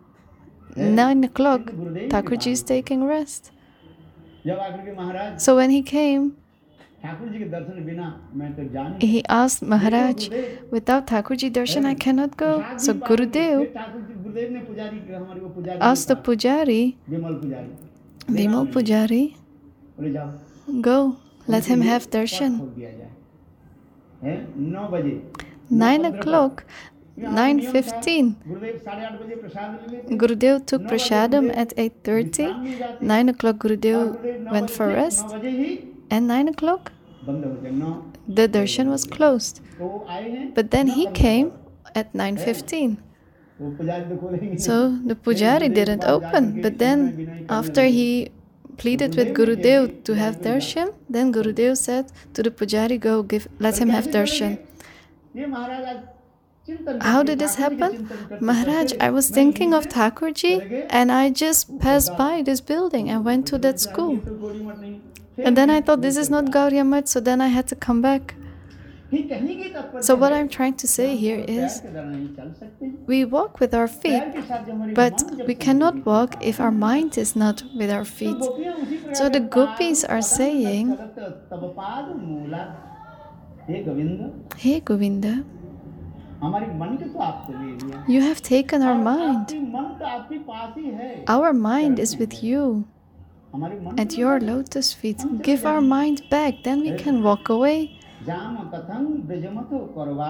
Speaker 1: Nine o'clock,
Speaker 2: गुरुदेव के
Speaker 1: Thakurji is
Speaker 2: pass.
Speaker 1: taking rest.
Speaker 2: जब आकर के महाराज
Speaker 1: So when he came,
Speaker 2: Thakur ji के दर्शन के बिना मैं तो जा नहीं
Speaker 1: he asked Maharaj, without Thakurji darshan, I cannot go.
Speaker 2: Prasad
Speaker 1: So
Speaker 2: भी पाकर के-
Speaker 1: Gurudev
Speaker 2: फिर ठाकुर जी गुरुदेव ने पुजारी हमारे को पुजारी
Speaker 1: asked the
Speaker 2: के पास,
Speaker 1: pujari,
Speaker 2: विमल पुजारी
Speaker 1: Vimal Pujari,
Speaker 2: बोले जाओ
Speaker 1: go, let him have
Speaker 2: पट
Speaker 1: darshan.
Speaker 2: खोल दिया जाए हैं नौ बजे
Speaker 1: Nine o'clock, nine fifteen,
Speaker 2: गुरुदेव साढ़े आठ बजे प्रसाद ले लेते
Speaker 1: Gurudev took prasadam at eight thirty. Nine o'clock, Gurudev went for rest.
Speaker 2: नौ बजे ही
Speaker 1: And nine o'clock,
Speaker 2: बंद हो गया नौ
Speaker 1: the darshan was closed.
Speaker 2: तो वो आए हैं
Speaker 1: But then he came at nine fifteen.
Speaker 2: वो पुजारी तो खोलेंगे
Speaker 1: So the pujari didn't open. But then after he pleaded with Gurudev to have darshan, then Gurudev said to the pujari, go give, let him have darshan.
Speaker 2: ये महाराज आज चिंतन
Speaker 1: How
Speaker 2: करके,
Speaker 1: did this
Speaker 2: Thakur ji के
Speaker 1: happen?
Speaker 2: चिंतन करते
Speaker 1: Maharaj,
Speaker 2: करते
Speaker 1: I was
Speaker 2: मैं
Speaker 1: thinking
Speaker 2: यहीं
Speaker 1: of
Speaker 2: से
Speaker 1: Thakurji and I just passed by this building and went to that school.
Speaker 2: ये तो गोली मत नहीं। फिर
Speaker 1: And then I thought this is not Gauriya Math, so then I had to come back.
Speaker 2: ही कहने की तात्पर्य
Speaker 1: So what
Speaker 2: है,
Speaker 1: I'm trying to say here
Speaker 2: पैर
Speaker 1: is
Speaker 2: के द्वारा नहीं चल सकते।
Speaker 1: we walk with our feet,
Speaker 2: पैर के साथ जो हमारी
Speaker 1: but
Speaker 2: मन जब
Speaker 1: we
Speaker 2: संयोजित
Speaker 1: cannot
Speaker 2: होता
Speaker 1: walk
Speaker 2: है,
Speaker 1: if our mind is not with our
Speaker 2: तो
Speaker 1: feet.
Speaker 2: गोपियाँ उसी प्रकार
Speaker 1: So the
Speaker 2: के
Speaker 1: gopis
Speaker 2: पाद
Speaker 1: are
Speaker 2: पदम
Speaker 1: saying,
Speaker 2: चलत तब पाद मूला। हे गोविंद
Speaker 1: Hey Govinda,
Speaker 2: हमारी मन के तो आप चले लिया
Speaker 1: you have taken our
Speaker 2: और
Speaker 1: mind.
Speaker 2: आपकी मन तो आपके पास ही है
Speaker 1: Our mind is with you,
Speaker 2: हमारी मन
Speaker 1: at your lotus feet. Give our mind back, then we can walk away.
Speaker 2: जाम कथं ब्रजमतो करवा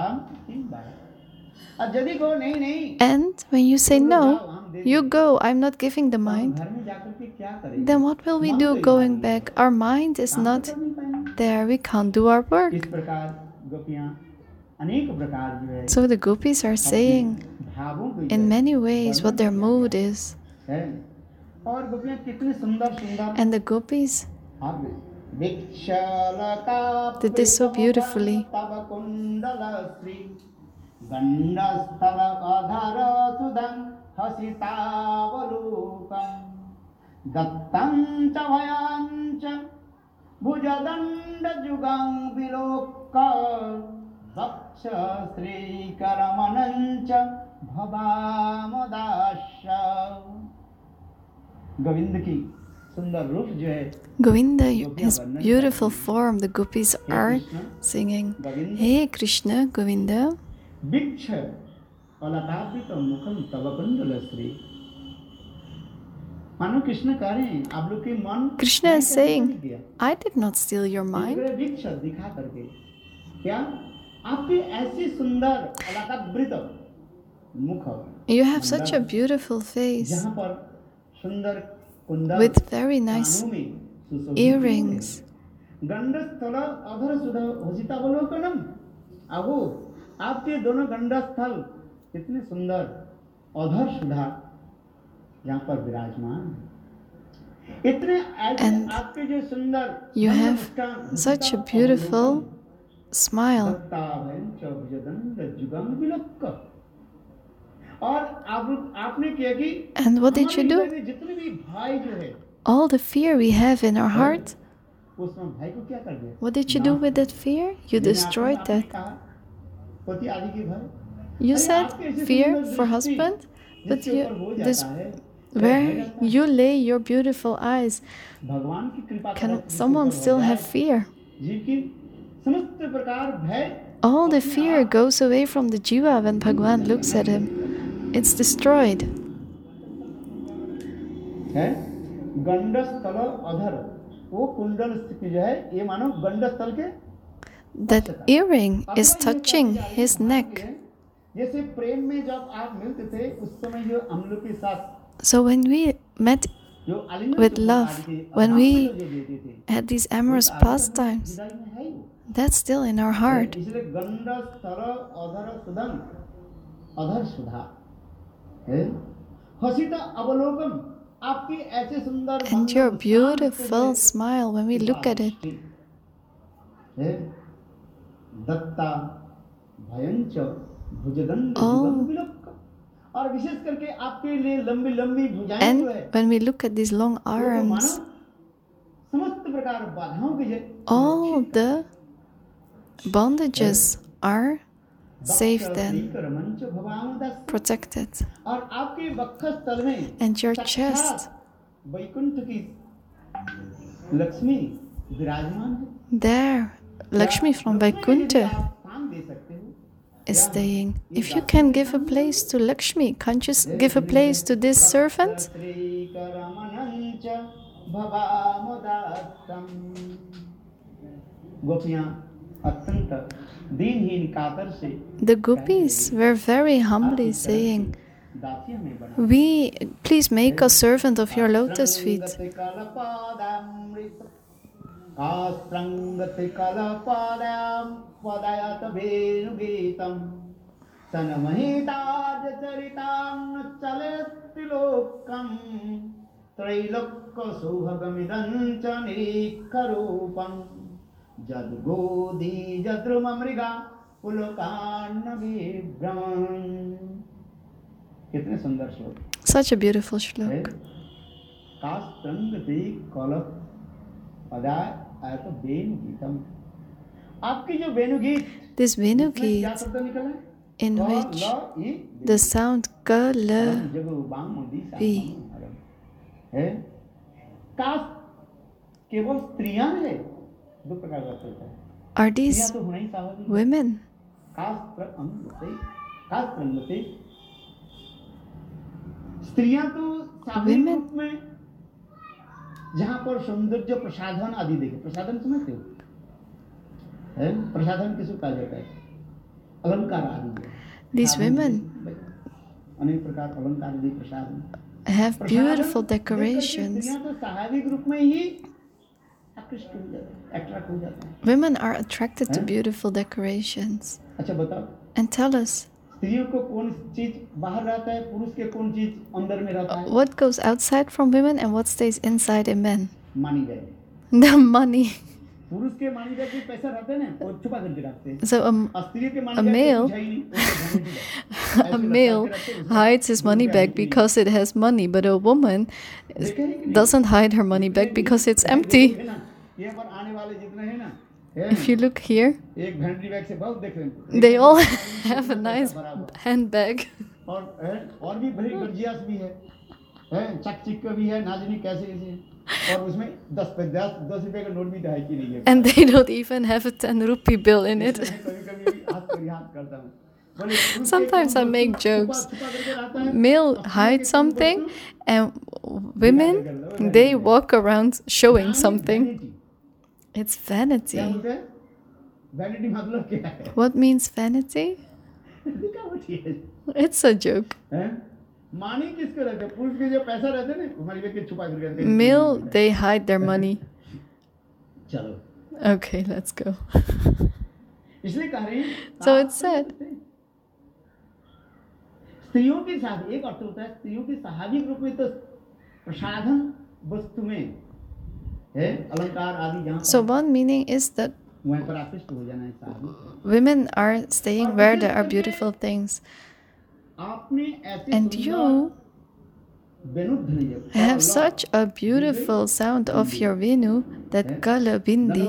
Speaker 2: और यदि को नहीं नहीं
Speaker 1: And when you say no, you go, I'm not giving the mind,
Speaker 2: घर में जाकर के क्या करेंगे
Speaker 1: then what will we do going back? Our mind is not
Speaker 2: कर नहीं पाएंगे
Speaker 1: there, we can't do our
Speaker 2: इस
Speaker 1: work.
Speaker 2: प्रकार गोपियाँ अनेक प्रकार जो है
Speaker 1: So the gopis are saying
Speaker 2: भावों को
Speaker 1: in many ways what their mood is.
Speaker 2: है और गोपियाँ कितने सुंदर सुंदर
Speaker 1: And the gopis
Speaker 2: आप विक्षलका
Speaker 1: did this so beautifully.
Speaker 2: तव कुंडल श्री गंडस्थल अधर सुधं हसितावलोकं दत्तं च भयं च भुजदण्ड जुगं विलोक्य वक्ष श्रीकरमणं च भवामदाश गोविंद की सुंदर रूप जो है
Speaker 1: Govinda, his beautiful form, the gopis are singing, Hey Krishna, Govinda,
Speaker 2: वृक्ष अलकापित मुखम तव कुंडल श्री मानो कृष्ण कह रहे हैं आप लोग के मन
Speaker 1: Krishna is saying, I did not steal your mind.
Speaker 2: वृक्ष दिखा करके क्या आपकी ऐसी सुंदर अलकावृत मुख
Speaker 1: You have such a beautiful face.
Speaker 2: जहाँ पर सुंदर
Speaker 1: with very nice earrings.
Speaker 2: गंडस्थल अधर सुधा हसितावलोकनम। अहो आपके दोनों गंडस्थल इतने सुंदर अधर सुधा यहाँ पर विराजमान, इतने
Speaker 1: And
Speaker 2: आपके जो सुंदर
Speaker 1: you have such a beautiful smile.
Speaker 2: और आप आपने किया कि
Speaker 1: And what did you do?
Speaker 2: जितने भी भाई जो है,
Speaker 1: all the fear we have in our heart,
Speaker 2: उसमें भाई को क्या कर दिया?
Speaker 1: what did you do with that fear? You destroyed that.
Speaker 2: पति आदि के भय,
Speaker 1: You said fear for husband, but you this where you lay your beautiful eyes.
Speaker 2: भगवान की कृपा
Speaker 1: Can someone still have fear?
Speaker 2: जीव की समस्त प्रकार भय,
Speaker 1: All the fear goes away from the jiva when Bhagwan looks at him. It's destroyed.
Speaker 2: है गंडस्थल अधर, वो कुंडल स्थिति जो है ये मानो गंडस्थल के,
Speaker 1: that earring is touching his neck.
Speaker 2: जैसे प्रेम में जब आप मिलते थे उस समय जो हम लोग के साथ,
Speaker 1: so when we met with love, when we had these amorous pastimes, that's still in our heart.
Speaker 2: इसलिए गंडस्थल अधर सुधन अधर सुधा है हसिता अवलोकन, आपकी ऐसे सुंदर
Speaker 1: and your beautiful smile when we look at it.
Speaker 2: Dutta भयंच भुजदंड और विशेष करके आपके लिए लंबी लंबी भुजाएं जो है,
Speaker 1: and when we look at these long arms,
Speaker 2: समस्त प्रकार बाधाओं के
Speaker 1: all the bondages are saved and protected.
Speaker 2: और आपके वक्षस्थल में
Speaker 1: and your chest,
Speaker 2: वैकुंठ की लक्ष्मी विराजमान है,
Speaker 1: there Lakshmi from Vaikuntha is staying. If you can give a place to Lakshmi, can't you give a place to this servant? The gopis were very humbly saying, we, please make a servant of your lotus feet.
Speaker 2: आस्त्रंगति कलपादाम पदायत वेणुगीतम तन्महिताज चरितां चले त्रिलोकम त्रैलोक्य सुभगमिदं च निरीक्षरूपं जद्गोदी जद्रुममृगा पुलकान्नविभ्रमन्। कितने सुंदर श्लोक,
Speaker 1: such a beautiful श्लोक.
Speaker 2: कास्त्रंगति कलप पदाय आयत वेणुगीतम, आपकी जो वेणुगीत,
Speaker 1: this वेणुगीत in which the sound ka la vi
Speaker 2: है, काश केवल स्त्रियां है, दो प्रकार का होता है,
Speaker 1: are these women?
Speaker 2: स्त्रियां तो सामान्य रूप में जहाँ पर सौंदर्य प्रसाधन आदि देखे, प्रसाधन समझते हो, है प्रसाधन किसको कहा जाता है? अलंकार आदि।
Speaker 1: These women
Speaker 2: अनेक प्रकार अलंकार आदि प्रसाधन
Speaker 1: have beautiful decorations.
Speaker 2: तो स्वाभाविक रूप में ही आकृष्ट हो जाते हैं, अट्रैक्ट हो जाते हैं।
Speaker 1: Women are attracted to beautiful decorations.
Speaker 2: अच्छा बताओ।
Speaker 1: And tell us,
Speaker 2: स्त्रियों को कौन चीज बाहर रहता है, पुरुष के कौन चीज अंदर में रहता है?
Speaker 1: What goes outside from women and what stays inside a man?
Speaker 2: Money bag.
Speaker 1: The money.
Speaker 2: पुरुष के मनी बैग में पैसा रहते हैं ना, वो छुपा करके रखते हैं।
Speaker 1: So um, a male, a male hides his money bag because it has money, but a woman doesn't hide her money bag because it's empty. If you look here, they all have a nice handbag.
Speaker 2: और भी बड़ी गर्जियास भी है, हैं चक चिक का भी है, नाजनी कैसे कैसे, और उसमें दस पे दस दस रुपए का नोट भी है कि नहीं है।
Speaker 1: And they don't even have a ten rupee bill in it. Sometimes I make jokes. Male hide something, and women, they walk around showing something. It's vanity. What means vanity? It's a joke. Male, they hide their money. Okay, let's go. So it's said. So one meaning is that women are staying where there are beautiful things. And you have such a beautiful sound of your Venu, that Kala Bindi.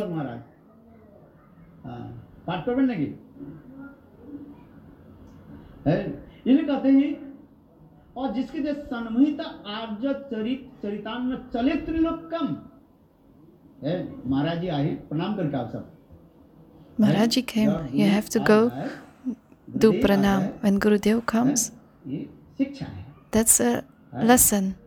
Speaker 2: और जिसके जो सन्महित आर्य चरित चरितान्न चले त्रिलोक कम है। महाराज जी आए, प्रणाम करके आप सब।
Speaker 1: Maharaj ji came. You have to go do pranam when Gurudev comes. That's a lesson.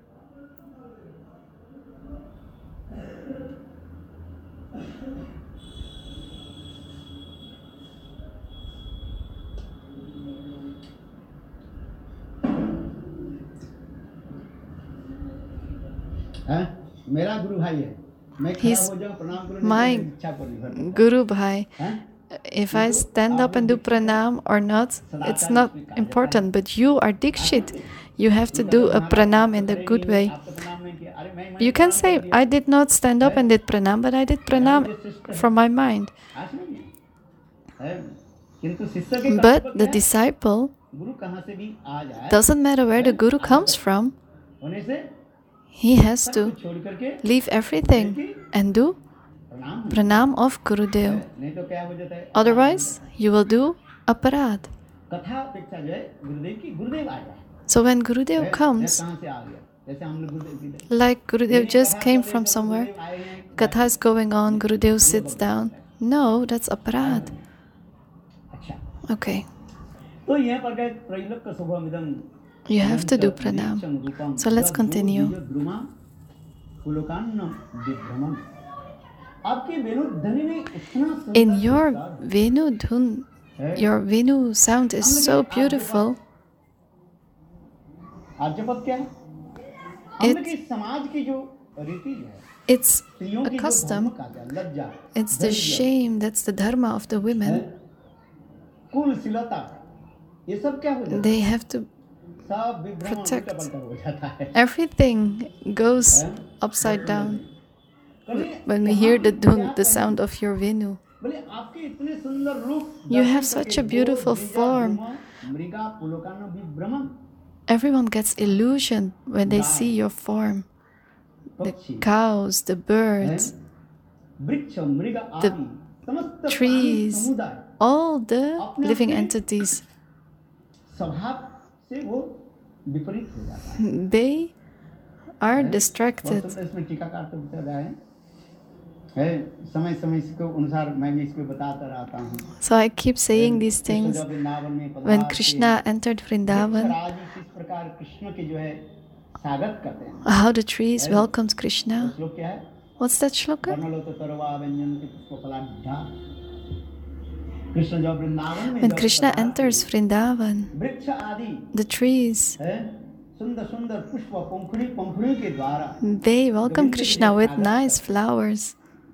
Speaker 1: He's my Guru Bhai. If I stand up and do pranam or not, it's not important. But you are Dikshit. You have to do a pranam in the good way. You can say, I did not stand up and did pranam, but I did pranam from my mind. But the disciple, doesn't matter where the Guru comes from, he has to leave everything and do pranam of Gurudev. Otherwise, you will do aparad. So when Gurudev comes, like Gurudev just came from somewhere, Katha is going on, Gurudev sits down. No, that's aparad. Okay. You have to do pranam. So let's continue. In your Venu dhun, your Venu sound is so beautiful. It, it's a custom. It's the shame, that's the dharma of the women. They have to protect. Everything goes upside down when we hear the dhun, the sound of your Venu. You have such a beautiful form. Everyone gets illusion when they see your form. The cows, the birds, the trees, all the living entities. They are distracted. So I keep saying these things. When Krishna entered Vrindavan, how the trees welcomed Krishna. What's that shloka? When Krishna enters Vrindavan, the trees, they welcome Krishna with nice flowers.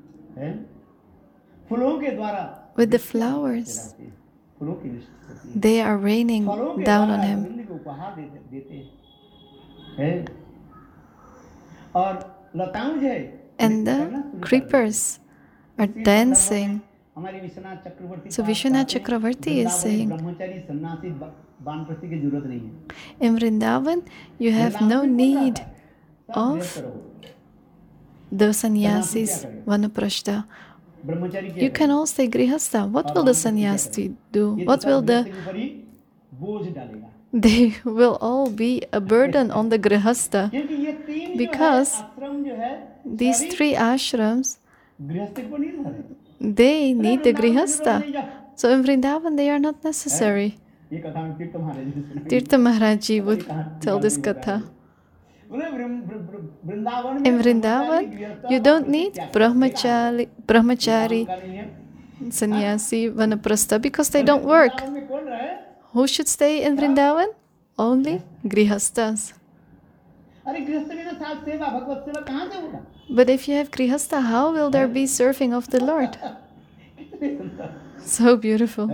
Speaker 1: With the flowers, they are raining down on him. And the creepers are dancing. So Vishwanath Chakravarti is saying, in Vrindavan, you have no need of the sannyasis, vanaprashta. You can all stay grihastha. What will the sannyasi do? What will the... They will all be a burden on the grihastha. Because these three ashrams, they need the grihastha. So in Vrindavan, they are not necessary. Tirtha Maharaj Ji would tell this katha. In Vrindavan, you don't need brahmachari, brahmachari, sannyasi, vanaprastha because they don't work. Who should stay in Vrindavan? only grihastas. But if you have grihasta, how will there be serving of the Lord? So beautiful.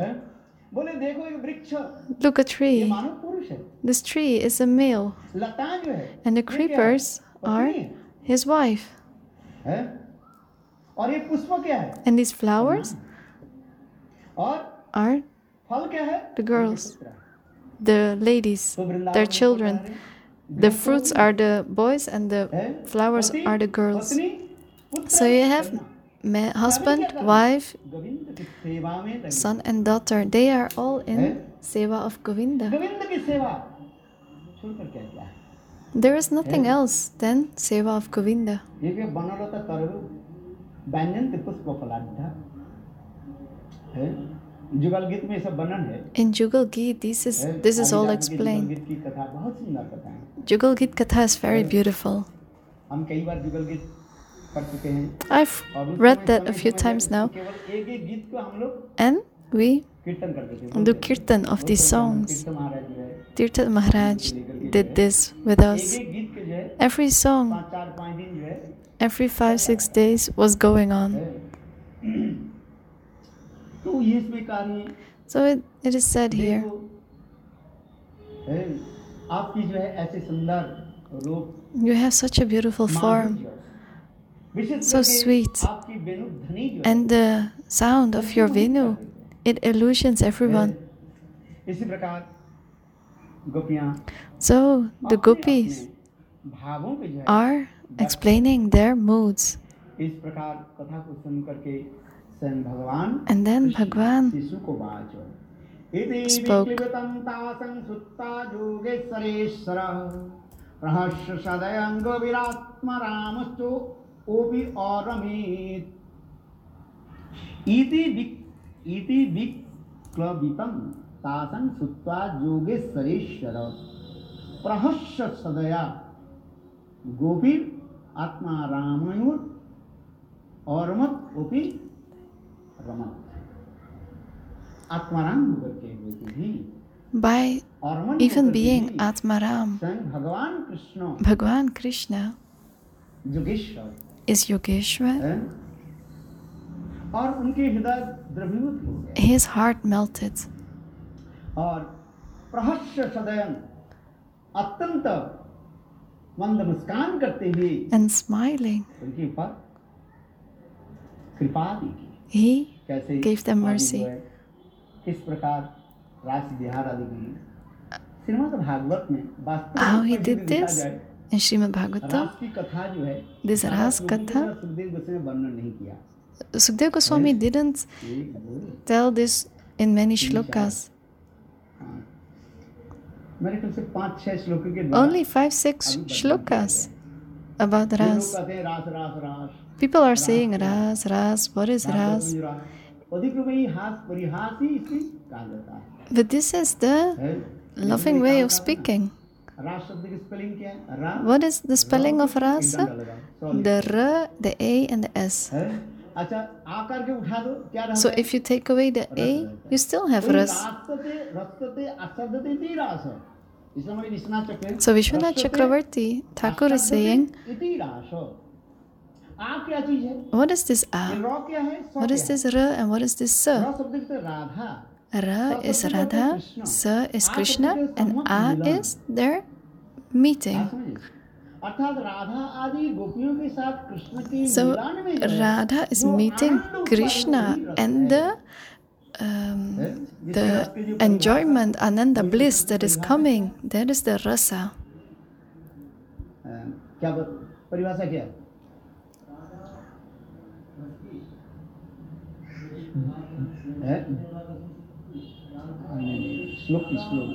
Speaker 1: Look, a tree. This tree is a male, and the creepers are his wife. And these flowers are the girls, the ladies, their children. The fruits are the boys and the flowers are the girls. So you have husband, wife, son and daughter. They are all in seva of Govinda. There is nothing else than seva of Govinda. In Jugal Geet, this is this is all explained. Jugal Geet Katha is very beautiful. I've read that a few times now, and we do kirtan of these songs. Tirtha Maharaj did this with us. Every song, every five, six days was going on. So it, it is said here, you have such a beautiful form, so sweet, and the sound of your Venu, it illusions everyone. So the gopis are explaining their moods. And then Bhagwan spoke. By even being Atmaram, Bhagwan Krishna is Yogeshwar. His heart melted. And smiling, he gave them mercy. How he did this in Srimad Bhagavatam, this Ras Katha, Sukadeva Goswami didn't tell this in many shlokas. Only five, six shlokas about Ras. People are saying Ras, Ras, what is Ras? But this is the loving way of speaking. What is the spelling of Rasa? The R, the A and the S. So if you take away the A, you still have Ras. So Vishwanath Chakravarti Thakur is saying, what is this A? What is this R and what is this Sa? Ra is Radha, Sa is Krishna, and A is their meeting. So Radha is meeting Krishna, and the um, the enjoyment, Ananda bliss that is coming, that is the rasa.
Speaker 2: श्लोक श्लोक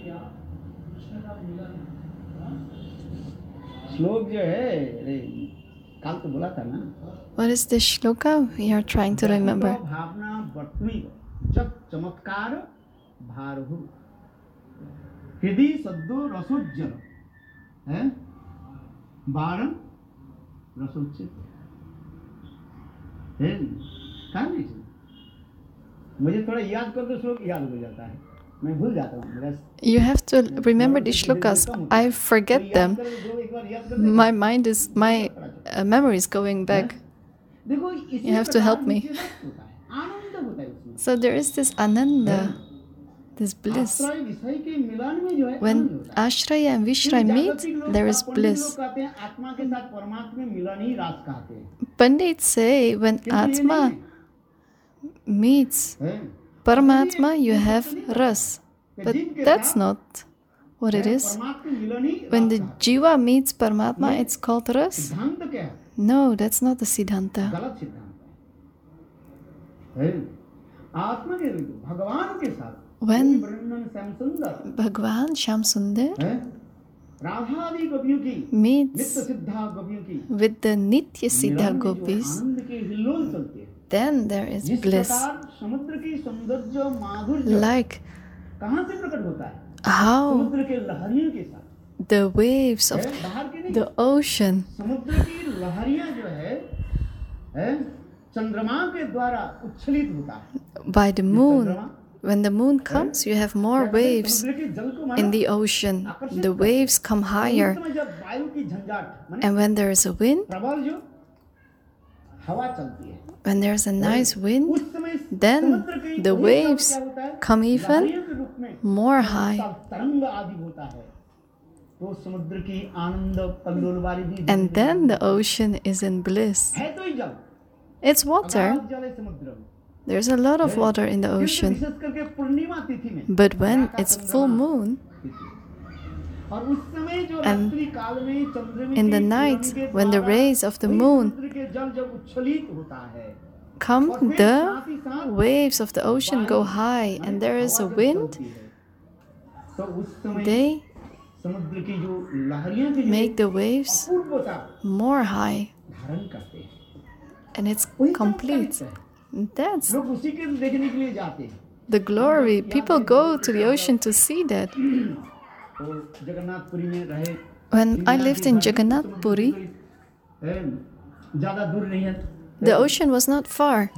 Speaker 2: श्लोक जो है अरे कल तो बोला था ना.
Speaker 1: What is this shloka we are trying to remember?
Speaker 2: भावना बटवी जब चमत्कार भारहु हृदय सद्दो रसोज्जल है बारण रसोच्चित है. कहाँ नहीं मुझे थोड़ा याद कर दो, श्लोक याद हो जाता है.
Speaker 1: You have to remember these shlokas. I forget them. My mind is, my uh, memory is going back. You have to help me. So there is this ananda, this bliss. When Ashraya and Vishraya meet, there is bliss. Pandits say when Atma meets Paramatma, you have ras. But that's not what it is. When the Jiva meets Paramatma, it's called ras. No, that's not the Siddhanta. When Bhagavan Shyamsundar meets with the Nitya Siddha Gopis, then there is bliss. Like how the waves of the ocean by the moon. When the moon comes, you have more waves in the ocean. The waves come higher. And when there is a wind, when there's a nice wind, then the waves come even more high. And then the ocean is in bliss. It's water. There's a lot of water in the ocean. But when it's full moon, and in the night, when the rays of the moon come, the waves of the ocean go high, and there is a wind, they make the waves more high. And it's complete. That's the glory. People go to the ocean to see that. When I lived in Jagannath Puri, the ocean was not far.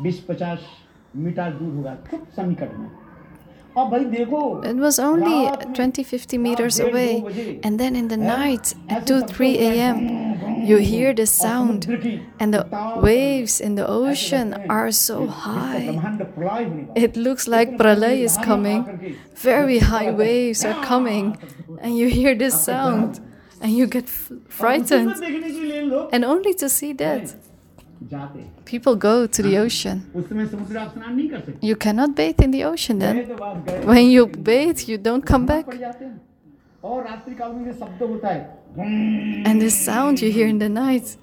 Speaker 1: It was only twenty to fifty meters away. And then in the night, at two to three a m, you hear the sound. And the waves in the ocean are so high. It looks like Pralay is coming. Very high waves are coming. And you hear this sound. And you get f- frightened. And only to see that, people go to the ocean. You cannot bathe in the ocean then. When you bathe, you don't come back. And the sound you hear in the night.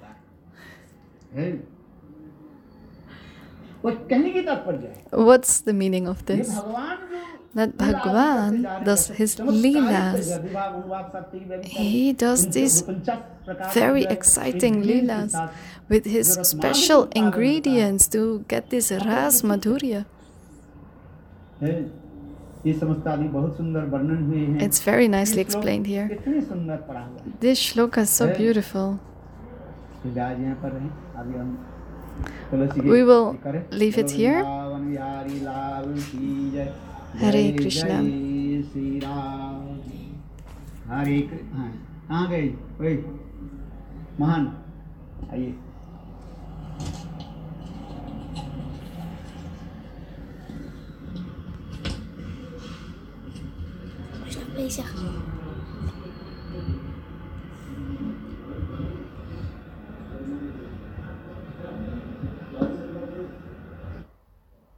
Speaker 1: What's the meaning of this? That Bhagavan does his leelas. He does these very exciting leelas with his special ingredients to get this ras madhurya. It's very nicely explained here. This shloka is so beautiful. We will leave it here. Hare Krishna.
Speaker 2: Hare Krishna. कहाँ गई? वही महान आइए.
Speaker 3: Krishna, please.